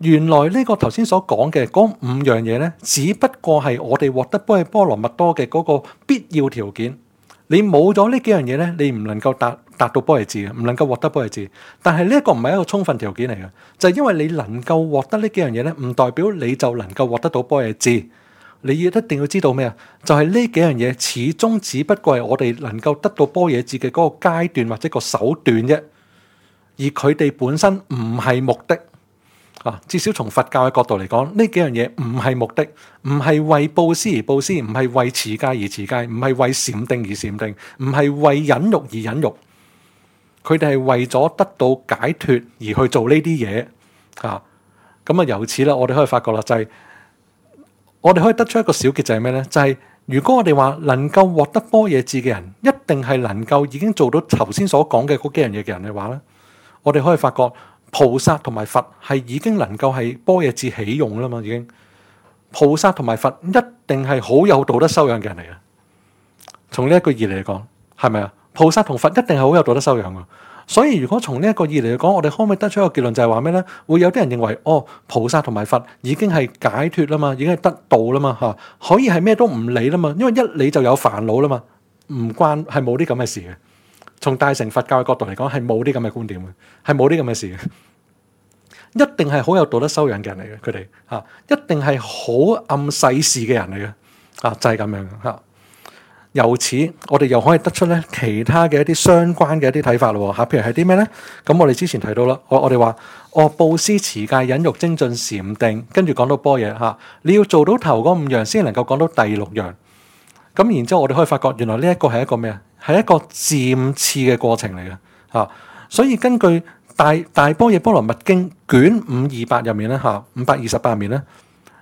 原來呢個頭先所講嘅嗰5樣嘢咧，只不過係我哋獲得波羅蜜多嘅嗰個必要條件。你冇咗呢幾樣嘢咧，你唔能夠達到般若智嘅，唔能夠獲得般若智。但係呢一個唔係一個充分條件嚟嘅，就係因為你能夠獲得呢幾樣嘢咧，唔代表你就能夠獲得到般若智。你一定要知道咩啊？就係呢幾樣嘢始終只不過係我哋能夠得到般若智嘅嗰個階段或者個手段啫，而佢哋本身唔係目的。至少從佛教嘅角度嚟講，呢幾樣嘢唔係目的，唔係為布施而布施，唔係為持戒而持戒，唔係為禪定而禪定，唔係為忍辱而忍辱。佢哋係為咗得到解脫而去做呢啲嘢。咁由此啦，我哋可以發覺啦，就係我哋可以得出一個小結，就係咩呢？就係如果我哋話能夠獲得般若智嘅人，一定係能夠已經做到頭先所講嘅嗰幾樣嘢嘅人嘅話呢，我哋可以發覺。菩薩同埋佛係已經能夠係般若智起用啦嘛，已經菩薩同埋佛一定係好有道德修養嘅人嚟嘅。從呢一個義嚟講，係咪啊？菩薩同佛一定係好有道德修養嘅。所以如果從呢一個義嚟講，我哋可唔可以得出一個結論，就係話咩呢？會有啲人認為，菩薩同埋佛已經係解脫啦嘛，已經係得道啦嘛，可以係咩都唔理啦嘛，因為一理就有煩惱啦嘛，唔關係冇啲咁嘅事嘅。從大乘佛教嘅角度嚟講，係冇啲咁嘅觀點嘅，係冇啲咁嘅事嘅。一定係好有道德修養嘅人嚟嘅，佢哋一定係好暗世事嘅人嚟嘅，就係咁樣嘅。由此我哋又可以得出咧其他嘅一啲相關嘅一啲睇法咯。譬如係啲咩咧？咁我哋之前提到啦，我哋話布施持戒忍辱精進禪定，跟住講到般若你要做到頭嗰5樣先能夠講到第6樣。咁然之後我哋可以發覺，原來呢一個係一個咩啊？係一個漸次嘅過程嚟嘅。所以根據大般若波羅蜜經卷528入面咧528入面咧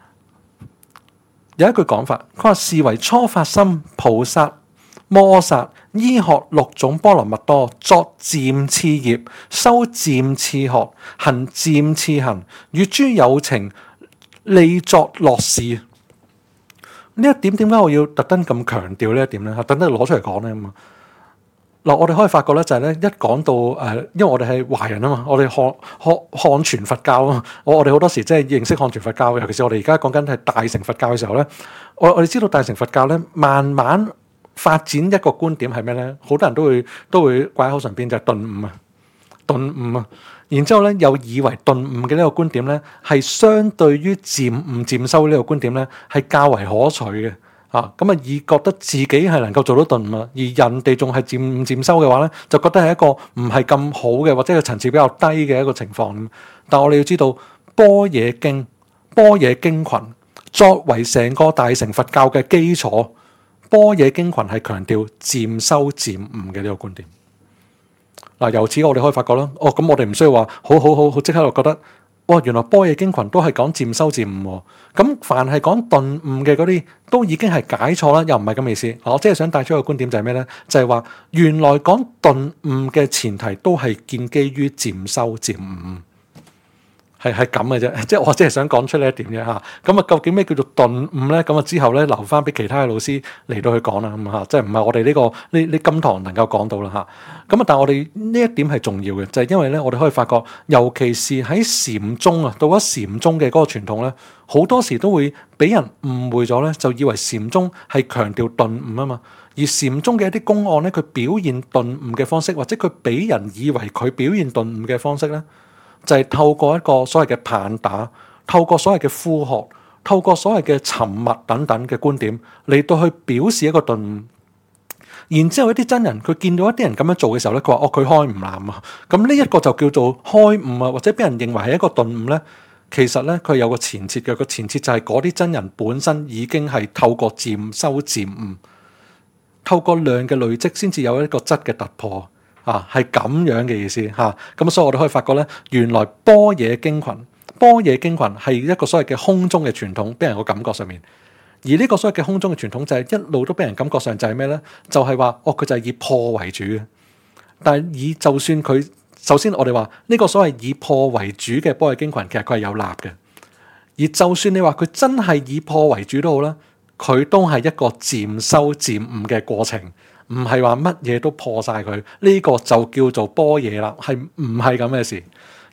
有一句講法，佢話是為初發心菩薩摩薩依學6種波羅蜜多，作漸次業，修漸次學，行漸次行，與諸有情利作樂事。呢一點點解我要特登咁強調呢一點咧？特登攞出嚟講咧咁啊！嗱，我哋可以發覺咧，就係咧一講到因為我哋係華人啊嘛，我哋漢傳佛教啊嘛，我哋好多時即係認識漢傳佛教，尤其是我哋而家講緊係大乘佛教嘅時候咧，我哋知道大乘佛教咧慢慢發展一個觀點係咩咧？好多人都會掛喺口唇邊，就係頓悟啊！然之後咧，又以為頓悟嘅呢個觀點咧，係相對於漸悟漸修呢個觀點咧，係較為可取嘅。以覺得自己係能夠做到頓悟，而人哋仲係漸悟漸修嘅話咧，就覺得係一個唔係咁好嘅，或者個層次比較低嘅一個情況。但我哋要知道，般若經群作為成個大乘佛教嘅基礎，般若經群係強調漸修漸悟嘅呢個觀點。由此我哋可以發覺啦，咁我哋唔需要話好即刻就覺得。原來般若經群都係講漸修漸悟，咁凡係講頓悟嘅嗰啲，都已經係解錯啦，又唔係咁意思。我即係想帶出一個觀點就係咩呢？就係話原來講頓悟嘅前提都係建基於漸修漸悟。係咁嘅啫，即係我只係想講出呢一點啫嚇。咁究竟咩叫做頓悟咧？咁之後咧留翻俾其他嘅老師嚟到去講啦，咁即係唔係我哋呢個呢今堂能夠講到啦嚇。咁但係我哋呢一點係重要嘅，就係因為咧我哋可以發覺，尤其是喺禪宗到咗禪宗嘅嗰個傳統咧，好多時都會俾人誤會咗咧，就以為禪宗係強調頓悟啊嘛。而禪宗嘅一啲公案咧，佢表現頓悟嘅方式，或者佢俾人以為佢表現頓悟嘅方式咧，就係透過一個所謂嘅棒打，透過所謂嘅呼喝，透過所謂嘅沉默等等嘅觀點嚟到去表示一個頓悟。然之後一啲真人佢見到一啲人咁樣做嘅時候咧，佢話佢開悟啦嘛。咁呢一個就叫做開悟啊，或者俾人認為係一個頓悟咧。其實咧佢有個前設嘅，個前設就係嗰啲真人本身已經係透過漸修漸悟，透過量嘅累積先至有一個質嘅突破。係咁樣嘅意思嚇，咁所以我哋可以發覺咧，原來般若經群係一個所謂嘅空中嘅傳統，俾人個感覺上面。而呢個所謂嘅空中嘅傳統就係一路都俾人感覺上就係咩咧？就係話佢就係以破為主嘅。但係就算佢首先我哋話呢個所謂以破為主嘅般若經群，其實佢係有立嘅。而就算你話佢真係以破為主都好啦，佢都係一個漸修漸悟嘅過程。唔係話乜嘢都破晒佢，呢個就叫做般若啦，係唔係咁嘅事？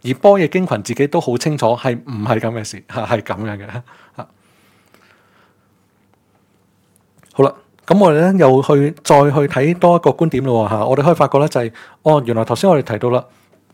而般若經群自己都好清楚係唔係咁嘅事，係咁樣嘅。好啦，咁我哋咧又再去睇多一個觀點咯嚇，我哋可以發覺咧就係、原來頭先我哋提到啦，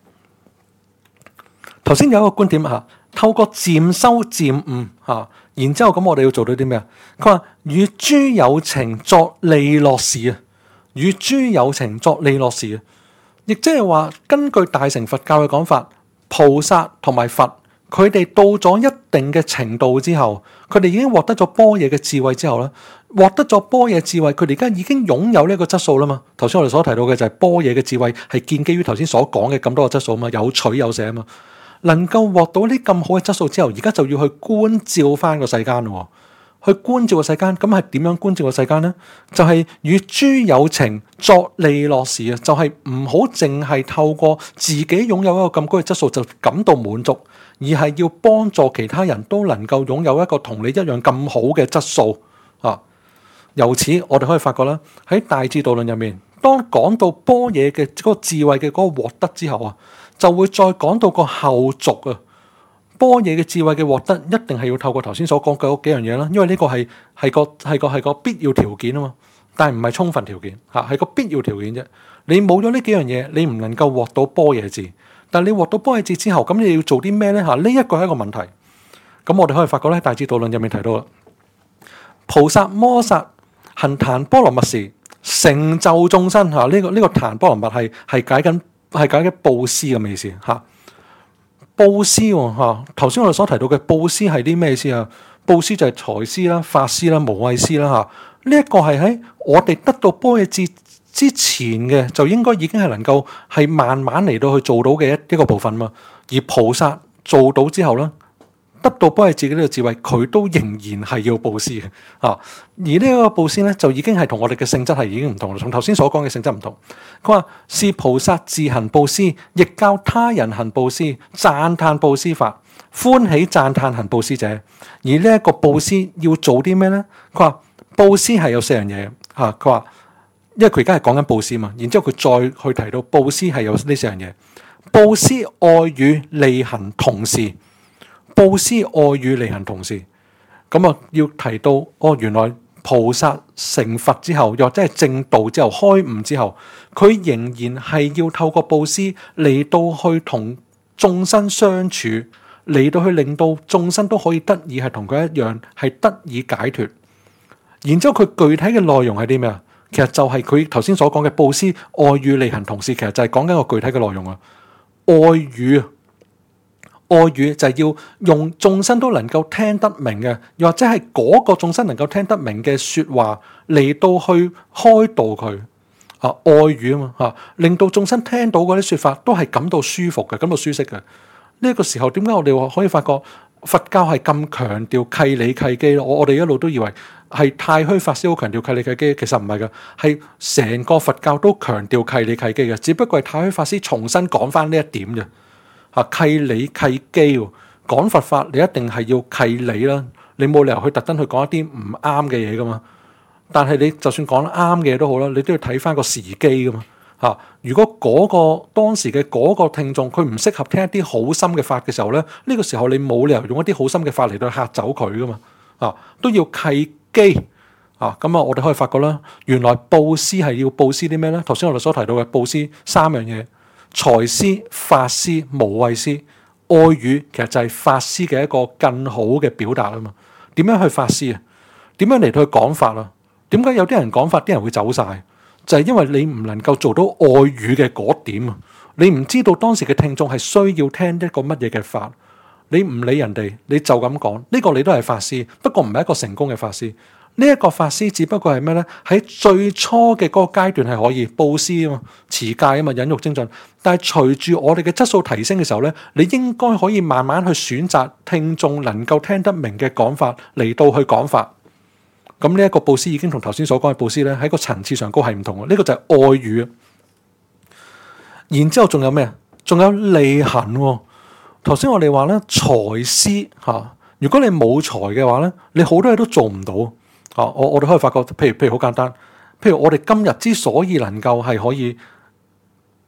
頭先有一個觀點嚇，透過漸修漸悟嚇，然之後咁我哋要做到啲咩啊？佢話與諸有情作利樂事啊，與諸有情作利樂事啊，亦即係話根據大乘佛教嘅講法，菩薩同埋佛，佢哋到咗一定嘅程度之後，佢哋已經獲得咗般若嘅智慧之後咧，獲得咗般若智慧，佢哋而家已經擁有呢一個質素啦嘛。頭先我哋所提到嘅就係般若嘅智慧係建基於頭先所講嘅咁多個質素嘛，有取有捨嘛。能夠獲到呢咁好嘅質素之後，而家就要去觀照翻個世間咯，去觀照個世間。咁係點樣觀照個世間呢？就係與諸有情作利樂事啊！就係唔好淨係透過自己擁有一個咁高嘅質素就感到滿足，而係要幫助其他人都能夠擁有一個同你一樣咁好嘅質素啊！由此我哋可以發覺啦，喺大智度論入面，當講到般若嘅嗰個智慧嘅嗰個獲得之後啊，就會再講到個後續啊。般若嘅智慧嘅獲得一定係要透過頭先所講嘅嗰幾樣嘢啦，因為呢個係個必要條件啊嘛，但係唔係充分條件嚇，係個必要條件啫。你冇咗呢幾樣嘢，你唔能夠獲到般若智。但係你獲到般若智之後，咁你要做啲咩咧嚇？呢一個係一個問題。咁我哋可以發覺咧，大智度論入面提到啦，菩薩摩薩行檀波羅蜜時，成就眾生嚇。呢個檀波羅蜜係解緊布施嘅意思嚇。布施嚇，頭先我哋所提到嘅布施係啲咩意思啊？布施就係財施啦、法施啦、無畏施啦嚇。呢一個係喺我哋得到般若智之前嘅，就應該已經係能夠係慢慢嚟到去做到嘅一個部分嘛。而菩薩做到之後咧，得到般若智嘅呢個智慧，佢都仍然係要布施嘅啊。而呢一個布施咧，就已經係同我哋嘅性質係已經唔同啦。同頭先所講嘅性質唔同。佢話是菩薩自行布施，亦教他人行布施，讚歎布施法，歡喜讚歎行布施者。而呢一個布施要做啲咩咧？佢話布施係有四樣嘢嚇。佢話因為佢而家係講緊布施嘛，然之後佢再去提到布施係有呢四樣嘢。布施愛語利行同事。布施愛語利行同事，咁啊要提到原來菩薩成佛之後，又或者係正道之後開悟之後，佢仍然係要透過布施嚟到去同眾生相處，嚟到去令到眾生都可以得以係同佢一樣係得以解脫。然之後佢具體嘅內容係啲咩啊？其實就係佢頭先所講嘅布施愛語利行同事，其實就係講緊個具體嘅內容啊。愛語就係要用眾生都能夠聽得明嘅，又或者係嗰個眾生能夠聽得明嘅說話嚟到去開導佢啊。愛語啊嘛嚇，令到眾生聽到嗰啲說法都係感到舒服嘅，感到舒適嘅。呢一個時候點解我哋話可以發覺佛教係咁強調契理契機咯？我哋一路都以為係太虛法師好強調契理契機，其實唔係㗎，係成個佛教都強調契理契機嘅，只不過係太虛法師重新講翻呢一點啫。契理契機講佛法，你一定係要契理啦，你冇理由去特登去講一啲唔啱嘅嘢噶嘛。但係你就算講得啱嘅嘢都好啦，你都要睇翻個時機噶嘛。如果嗰個當時嘅嗰個聽眾佢唔適合聽一啲好深嘅法嘅時候咧，呢個時候你冇理由用一啲好深嘅法嚟到嚇走佢噶嘛。都要契機咁我哋可以發覺啦，原來布施係要布施啲咩咧？頭先我哋所提到嘅布施三樣嘢。財施、法施、無畏施。愛語其實就係法施嘅一個更好嘅表達啊嘛。點樣去法施啊？點樣嚟到去講法啊？點解有啲人講法，啲人會走晒？就係因為你唔能夠做到愛語嘅嗰點啊！你唔知道當時嘅聽眾係需要聽一個乜嘢嘅法，你唔理人哋，你就咁講，呢個你都係法施，不過唔係一個成功嘅法施。呢一個法施只不過係咩咧？喺最初嘅嗰個階段係可以布施啊嘛、持戒啊嘛、忍辱精進。但係隨住我哋嘅質素提升嘅時候咧，你應該可以慢慢去選擇聽眾能夠聽得明嘅講法嚟到去講法。咁呢一個布施已經同頭先所講嘅布施咧喺個層次上高係唔同嘅。呢個就係愛語。然之後仲有咩啊？仲有利行。頭先我哋話咧財施嚇，如果你冇財嘅話咧，你好多嘢都做唔到。我哋可以發覺，譬如好簡單，譬如我哋今日之所以能夠係可以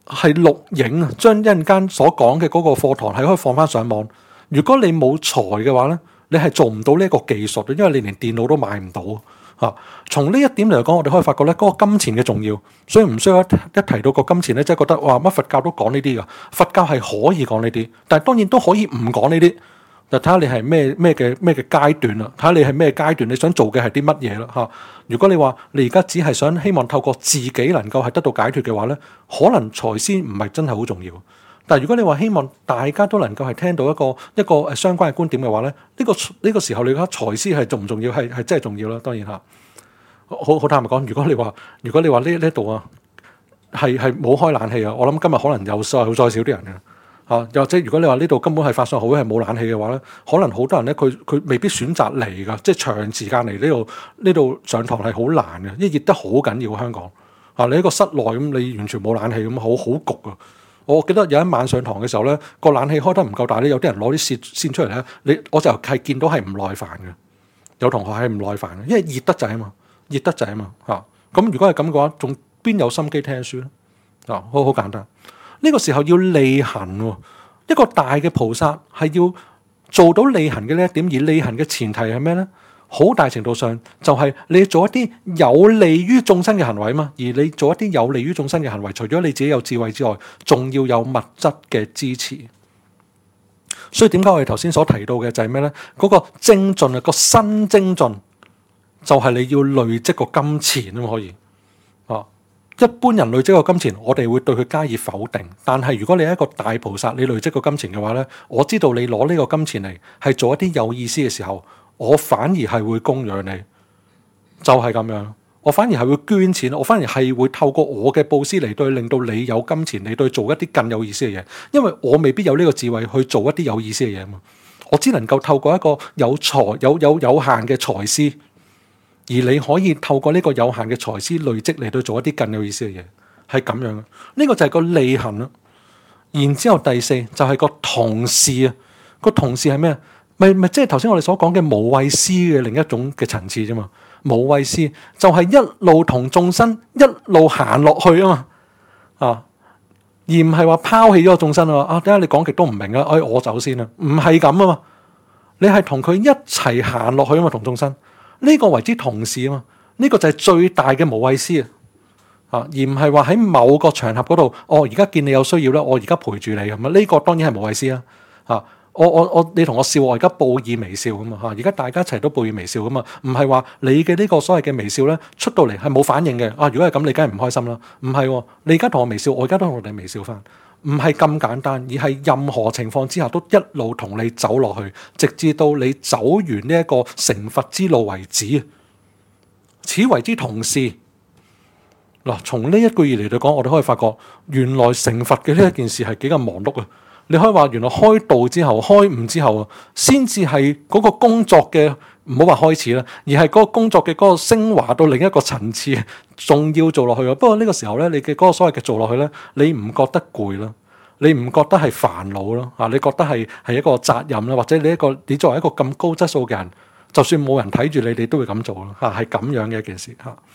係錄影啊，將一陣間所講嘅嗰個課堂係可以放翻上網。如果你冇財嘅話咧，你係做唔到呢一個技術嘅，因為你連電腦都買唔到啊。從呢一點嚟講，我哋可以發覺咧，嗰個金錢嘅重要，所以唔需要一提到個金錢咧，即係覺得哇乜佛教都講呢啲噶，佛教係可以講呢啲，但係當然都可以唔講呢啲。就睇下你係咩嘅階段啦，睇下你係咩階段，你想做嘅係啲乜嘢啦嚇。如果你話你而家只係想希望透過自己能夠係得到解脫嘅話咧，可能財師唔係真係好重要。但係如果你話希望大家都能夠係聽到一個相關嘅觀點嘅話咧，呢個時候你覺得財師係重唔重要？係真係重要啦，當然嚇。好坦白講，如果你話呢度啊係冇開冷氣啊，我諗今日可能有再少啲人嘅。又或者如果你話呢度根本係發上好係冇冷氣嘅話咧，可能好多人咧佢未必選擇嚟㗎，即係長時間嚟呢度上堂係好難嘅，因為熱得好緊要香港啊！你喺個室內咁，你完全冇冷氣咁，好焗啊！我記得有一晚上堂嘅時候咧，個冷氣開得唔夠大咧，有啲人攞啲線出嚟咧，我就係見到係唔耐煩嘅，有同學係唔耐煩嘅，因為熱得滯啊嘛嚇。咁如果係咁嘅話，仲邊有心機聽書咧？啊，好簡單。呢個時候要利行喎，一個大嘅菩薩係要做到利行嘅呢一點，而利行嘅前提係咩呢？好大程度上就係你做一啲有利於眾生嘅行為嘛，而你做一啲有利於眾生嘅行為，除咗你自己有智慧之外，仲要有物質嘅支持。所以點解我哋頭先所提到嘅就係咩呢？嗰個精進啊，個新精進就係你要累積個金錢啊嘛，可以啊。一般人累積個金錢，我哋會對佢加以否定。但係如果你係一個大菩薩，你累積個金錢嘅話咧，我知道你攞呢個金錢嚟係做一啲有意思嘅時候，我反而係會供養你，就係咁樣。我反而係會捐錢，我反而係會透過我嘅布施嚟對令到你有金錢嚟對做一啲更有意思嘅嘢，因為我未必有呢個智慧去做一啲有意思嘅嘢啊嘛。我只能夠透過一個有限嘅財施。而你可以透過呢個有限嘅財施累積嚟到做一啲更有意思嘅嘢，係咁樣嘅。呢個就係個利行啦。然之後第四就係個同事啊。個同事係咩啊？咪即係頭先我哋所講嘅無畏施嘅另一種嘅層次啫嘛。無畏施就係一路同眾生一路行落去啊嘛。啊，而唔係話拋棄咗個眾生啊。啊，點解你講極都唔明啊？哎，我走先啦。唔係咁啊嘛。你係同佢一齊行落去啊嘛，同眾生。呢個為之同事啊嘛，呢個就係最大嘅無畏施啊，而唔係話喺某個場合嗰度，而家見你有需要咧，我而家陪住你咁啊，呢個當然係無畏施啦，你同我笑，我而家報以微笑咁啊，而家大家一齊都報以微笑咁啊，唔係話你嘅呢個所謂嘅微笑咧出到嚟係冇反應嘅，如果係咁，你梗係唔開心啦，唔係，你而家同我微笑，我而家都同你微笑翻。唔係咁簡單，而係任何情況之下都一路同你走落去，直至到你走完呢一個成佛之路為止。此為之同事。嗱，從呢一句而嚟嚟講，我哋可以發覺，原來成佛嘅呢一件事係幾咁忙碌啊！你可以話，原來開道之後、開悟之後啊，先至係嗰個工作嘅，唔好話開始啦，而係嗰個工作嘅嗰個升華到另一個層次，仲要做落去啊！不過呢個時候咧，你嘅嗰個所謂嘅做落去咧，你唔覺得攰啦，你唔覺得係煩惱啦，你覺得係一個責任啦，或者你作為一個咁高質素嘅人，就算冇人睇住你，你都會咁做啦，係咁樣嘅一件事嚇。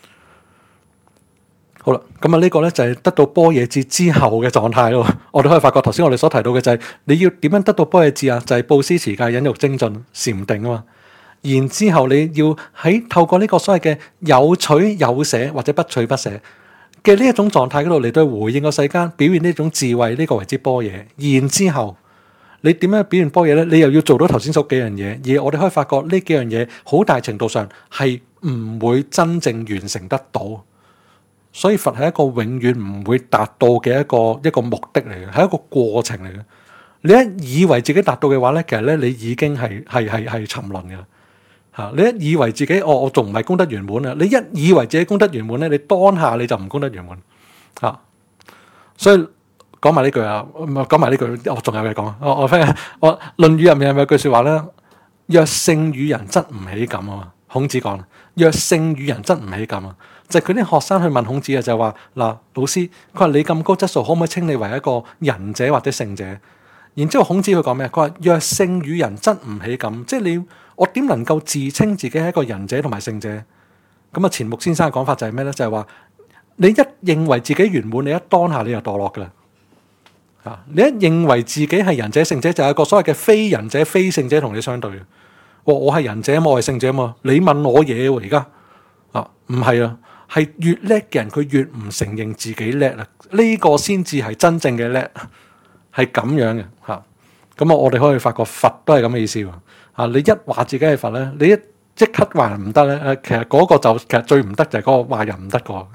好啦，咁呢個咧就係得到般若智之後嘅狀態咯。我哋可以發覺頭先我哋所提到嘅就係你要點樣得到般若智啊？就係布施持戒忍辱精進禪定啊嘛。然之後你要喺透過呢個所謂嘅有取有捨或者不取不捨嘅呢一種狀態嗰度嚟到回應個世間，表現呢種智慧，呢個為之般若。然之後你點樣表現般若咧？你又要做到頭先所幾樣嘢，而我哋可以發覺呢幾樣嘢好大程度上係唔會真正完成得到。所以佛係一個永遠唔會達到嘅一個目的嚟嘅，係一個過程嚟嘅。你一以為自己達到嘅話咧，其實咧你已經係沉淪嘅嚇。你一以為自己我仲唔係功德圓滿啊？你一以為自己功德圓滿咧，你當下你就唔功德圓滿嚇。所以講埋呢句啊，講埋呢句，我仲有嘢講。我《論語》入面係咪有句説話咧？若勝與人，則唔起感啊嘛。孔子講：若勝與人，則唔起感啊。就係佢啲學生去問孔子啊，就係話嗱，老師，佢話你咁高質素，可唔可以稱你為一個仁者或者聖者？然之後孔子佢講咩？佢話若勝與人，則唔起感，即係我點能夠自稱自己係一個仁者同埋聖者？咁啊，錢穆先生嘅講法就係咩咧？就係話你一認為自己圓滿，你一當下你就墮落噶啦。你一認為自己係仁者聖者，就係一個所謂嘅非仁者非聖者同你相對嘅。我係仁者嘛，我係聖者嘛，你問我嘢喎而家唔係啊，係越叻嘅人佢越唔承認自己叻啦，呢個先至係真正嘅叻，係咁樣嘅嚇。咁我哋可以發覺佛都係咁嘅意思喎。你一話自己係佛咧，你一即刻話人唔得咧，其實嗰個其實最唔得就係嗰個話人唔得個。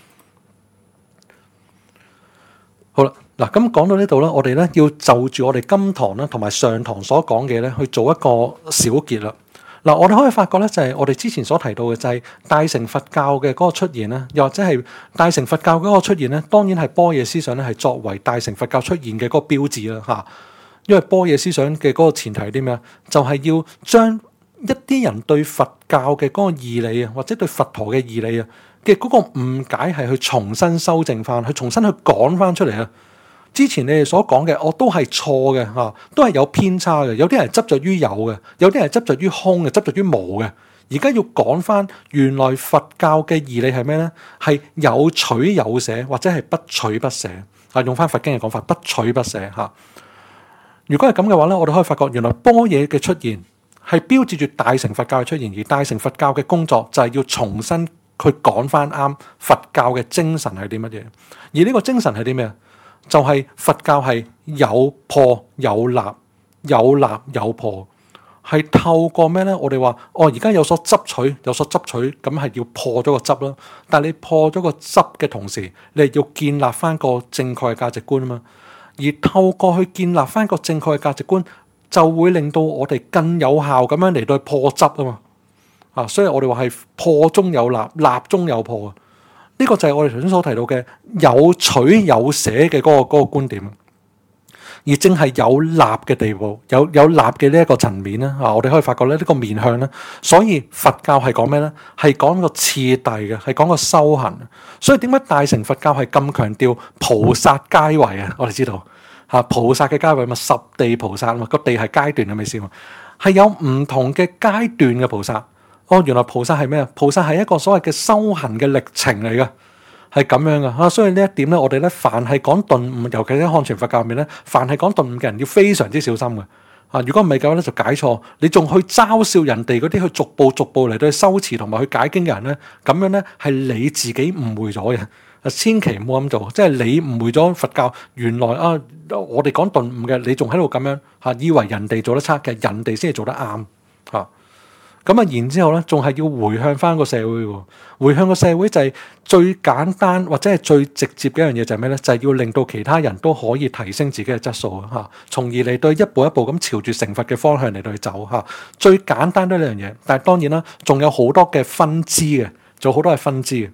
好啦，嗱咁講到呢度咧，我哋咧要就住我哋今堂咧同埋上堂所講嘅咧去做一個小結啦。嗱，我哋可以發覺咧，就係我哋之前所提到嘅，就係大乘佛教嘅嗰個出現咧，又或者係大乘佛教嗰個出現咧，當然係般若思想咧係作為大乘佛教出現嘅嗰個標誌啦嚇。因為般若思想嘅嗰個前提係啲咩啊？就係要將一啲人對佛教嘅嗰個義理啊，或者對佛陀嘅義理啊嘅嗰個誤解係去重新修正翻，去重新去講翻出嚟啊！之前你哋所講嘅，我都係錯嘅嚇，都係有偏差嘅。有啲人執着於有嘅，有啲人執着於空嘅，執着於無嘅。而家要講翻原來佛教嘅義理係咩咧？係有取有捨，或者係不取不捨啊！用翻佛經嘅講法，不取不捨嚇。如果係咁嘅話咧，我哋可以發覺原來般若嘅出現係標誌住大乘佛教嘅出現，而大乘佛教嘅工作就係要重新去講翻啱佛教嘅精神係啲乜嘢。而呢個精神係啲咩啊？就係佛教係有破有立，有立有破，係透過咩咧？我哋話而家有所執取，有所執取，咁係要破咗個執啦。但係你破咗個執嘅同時，你係要建立翻個正確嘅價值觀啊嘛。而透過去建立翻個正確嘅價值觀，就會令到我哋更有效咁樣嚟到破執啊嘛。所以我哋話係破中有立，立中有破啊。呢個就係我哋頭先所提到嘅有取有捨嘅嗰個觀點，而正係有立嘅地步，有立嘅呢一個層面咧，我哋可以發覺咧呢個面向咧，所以佛教係講咩咧？係講個次第嘅，係講個修行。所以點解大乘佛教係咁強調菩薩階位啊？我哋知道菩薩嘅階位嘛，十地菩薩啊嘛，個地係階段嘅意思嘛，係有唔同嘅階段嘅菩薩。原來菩薩係咩啊？菩薩係一個所謂嘅修行嘅歷程嚟嘅，係咁樣嘅。所以呢一點咧，我哋咧凡係講頓悟，尤其喺漢傳佛教入面咧，凡係講頓悟嘅人要非常之小心嘅。如果唔係嘅話咧，就解錯，你仲去嘲笑人哋嗰啲去逐步嚟到去修持同埋去解經嘅人咧，咁樣咧係你自己誤會咗嘅。千祈唔好咁做，即係你誤會咗佛教。原來我哋講頓悟嘅，你仲喺度咁樣以為人哋做得差嘅，人哋先係做得啱然之後咧，仲係要回向翻個社會喎。回向個社會就係最簡單或者係最直接嘅一樣嘢，就係咩咧？就係要令到其他人都可以提升自己嘅質素從而嚟到一步一步咁朝住成佛嘅方向嚟到去走最簡單都係呢樣嘢，但係當然啦，仲有好多嘅分支嘅，仲有好多係分支嘅。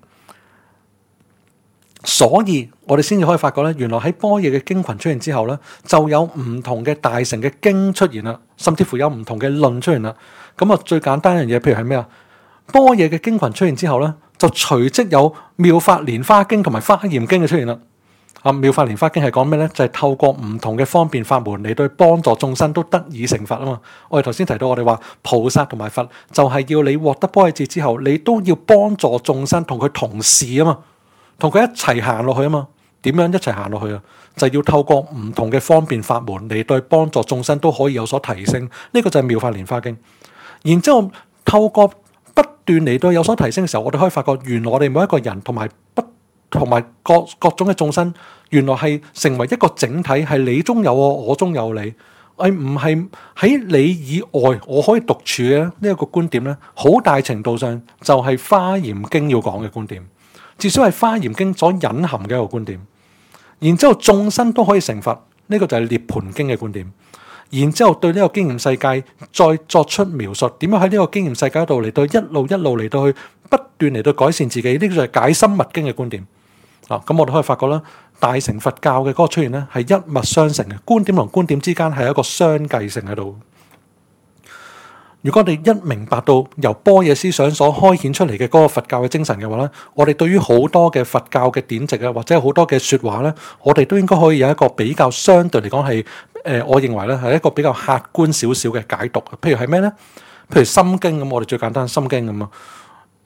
所以我哋先至可以發覺咧，原來喺般若嘅經群出現之後咧，就有唔同嘅大乘嘅經出現啦，甚至乎有唔同嘅論出現啦。最簡單一樣嘢，譬如係咩啊？般若嘅經群出現之後咧，就隨即有妙法蓮華經同埋華嚴經嘅出現啦。妙法蓮華經係講咩咧？就係透過唔同嘅方便法門嚟對幫助眾生都得以成佛啊嘛。我哋頭先提到，我哋話菩薩同埋佛就係要你獲得般若智之後，你都要幫助眾生同佢同事啊嘛。同佢一齊行落去啊嘛，點樣一齊行落去啊？就要透過唔同嘅方便法門嚟對幫助眾生都可以有所提升。呢個就係妙法蓮華經。然之後透過不斷嚟到有所提升嘅時候，我哋可以發覺，原來我哋每一個人同埋各種嘅眾生，原來係成為一個整體，係你中有我中有你，唔係喺你以外我可以獨處嘅呢一個觀點咧，好大程度上就係《華嚴經》要講嘅觀點。至少係《華嚴經》所隱含嘅一個觀點，然之後眾生都可以成佛，呢個就係《涅槃經》嘅觀點。然之後對呢個經驗世界再作出描述，點樣喺呢個經驗世界度嚟到一路嚟到去不斷嚟到改善自己，呢個就係《解深密經》嘅觀點。咁我哋可以發覺啦，大乘佛教嘅嗰個出現咧係一脈相承嘅，觀點同觀點之間係一個相繼性喺度。如果我哋一明白到由般若思想所開顯出嚟嘅嗰個佛教嘅精神嘅話咧，我哋對於好多嘅佛教嘅典籍啊，或者好多嘅說話咧，我哋都應該可以有一個比較相對嚟講係我認為咧係一個比較客觀少少嘅解讀。譬如係咩咧？譬如《心經》咁，我哋最簡單《心經》咁啊，《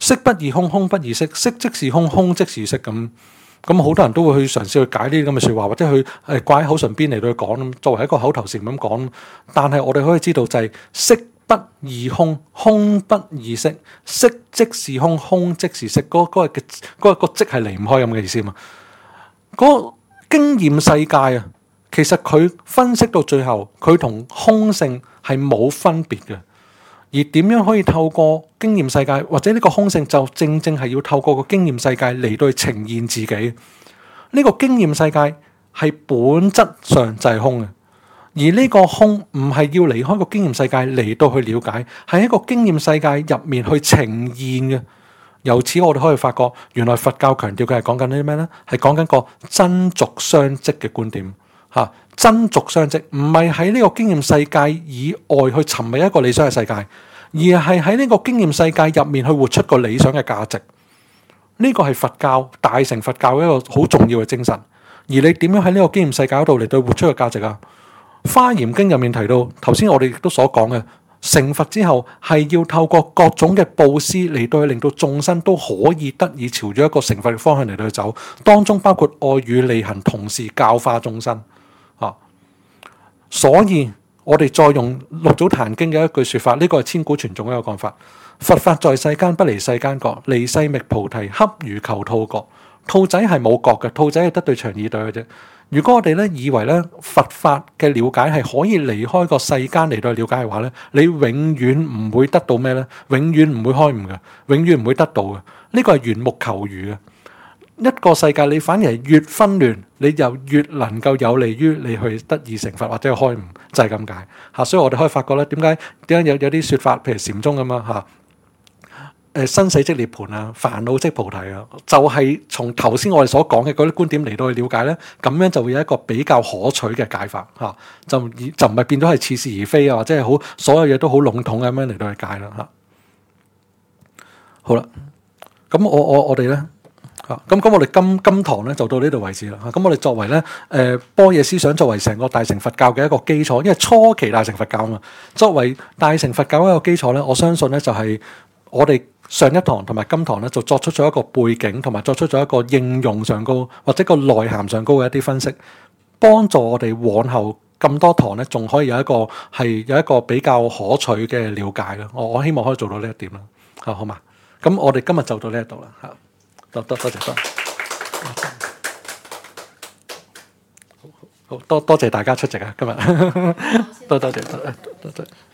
色不異空，空不異色，色即是空，空即是色咁。咁好多人都會去嘗試去解呢啲咁嘅説話，或者去掛喺口唇邊嚟到去講，作為一個口頭禪咁講。但係我哋可以知道就係色不異空，空不異色，色即是空，空即是色。嗰個即係離唔開咁嘅意思嘛。嗰個經驗世界啊，其實佢分析到最後，佢同空性係冇分別嘅。而點樣可以透過經驗世界，或者呢個空性就正正係要透過個經驗世界嚟到去呈現自己。呢個經驗世界係本質上就係空嘅，而呢個空唔係要離開個經驗世界嚟到去了解，係一個經驗世界入面去呈現嘅。由此我哋可以發覺，原來佛教強調嘅係講緊啲咩呢？係講緊個真俗相即嘅觀點。真俗相即唔係喺呢個經驗世界以外去尋覓一個理想嘅世界，而係喺呢個經驗世界入面去活出個理想嘅價值。呢個係佛教大乘佛教一個好重要嘅精神。而你點樣喺呢個經驗世界嗰度嚟到活出個價值啊？華嚴經入面提到，頭先我哋亦都所講嘅，成佛之後係要透過各種嘅布施嚟到去令到眾生都可以得以朝住一個成佛嘅方向嚟到去走，當中包括愛語利行，同時教化眾生。所以我哋再用六祖壇經嘅一句說法，呢個係千古傳頌嘅一個講法：佛法在世間，不離世間覺；離世覓菩提，恰如求兔角。兔仔係冇角嘅，兔仔係得對長耳朵嘅啫。如果我哋咧以為咧佛法嘅了解係可以離開個世間嚟到了解嘅話咧，你永遠唔會得到咩咧？永遠唔會開悟嘅，永遠唔會得到嘅。呢個係緣木求魚嘅。一個世界你反而係越紛亂，你就越能夠有利於你去得以成佛或者開悟，就係咁解嚇。所以我哋可以發覺咧，點解有啲説法，譬如禪宗咁啊嚇，生死即涅槃啊，煩惱即菩提啊，就係從頭先我哋所講嘅嗰啲觀點嚟到去了解咧，咁樣就會有一個比較可取嘅解法嚇，就唔係變咗係似是而非啊，或者係好所有嘢都好籠統咁樣嚟到去解啦嚇。好啦，咁我哋咧。咁我哋今堂咧就到呢度為止啦。咁我哋作為咧般若思想作為成個大乘佛教嘅一個基礎，因為初期大乘佛教啊嘛，作為大乘佛教一個基礎咧，我相信咧就係我哋上一堂同埋今堂咧就作出咗一個背景，同埋作出咗一個應用上高或者個內涵上高嘅一啲分析，幫助我哋往後咁多堂咧，仲可以有一個比較可取嘅了解啦。我希望可以做到呢一點啦。好嘛？咁我哋今日就到呢一度啦。嚇！多謝多謝大家出席啊！今日多謝。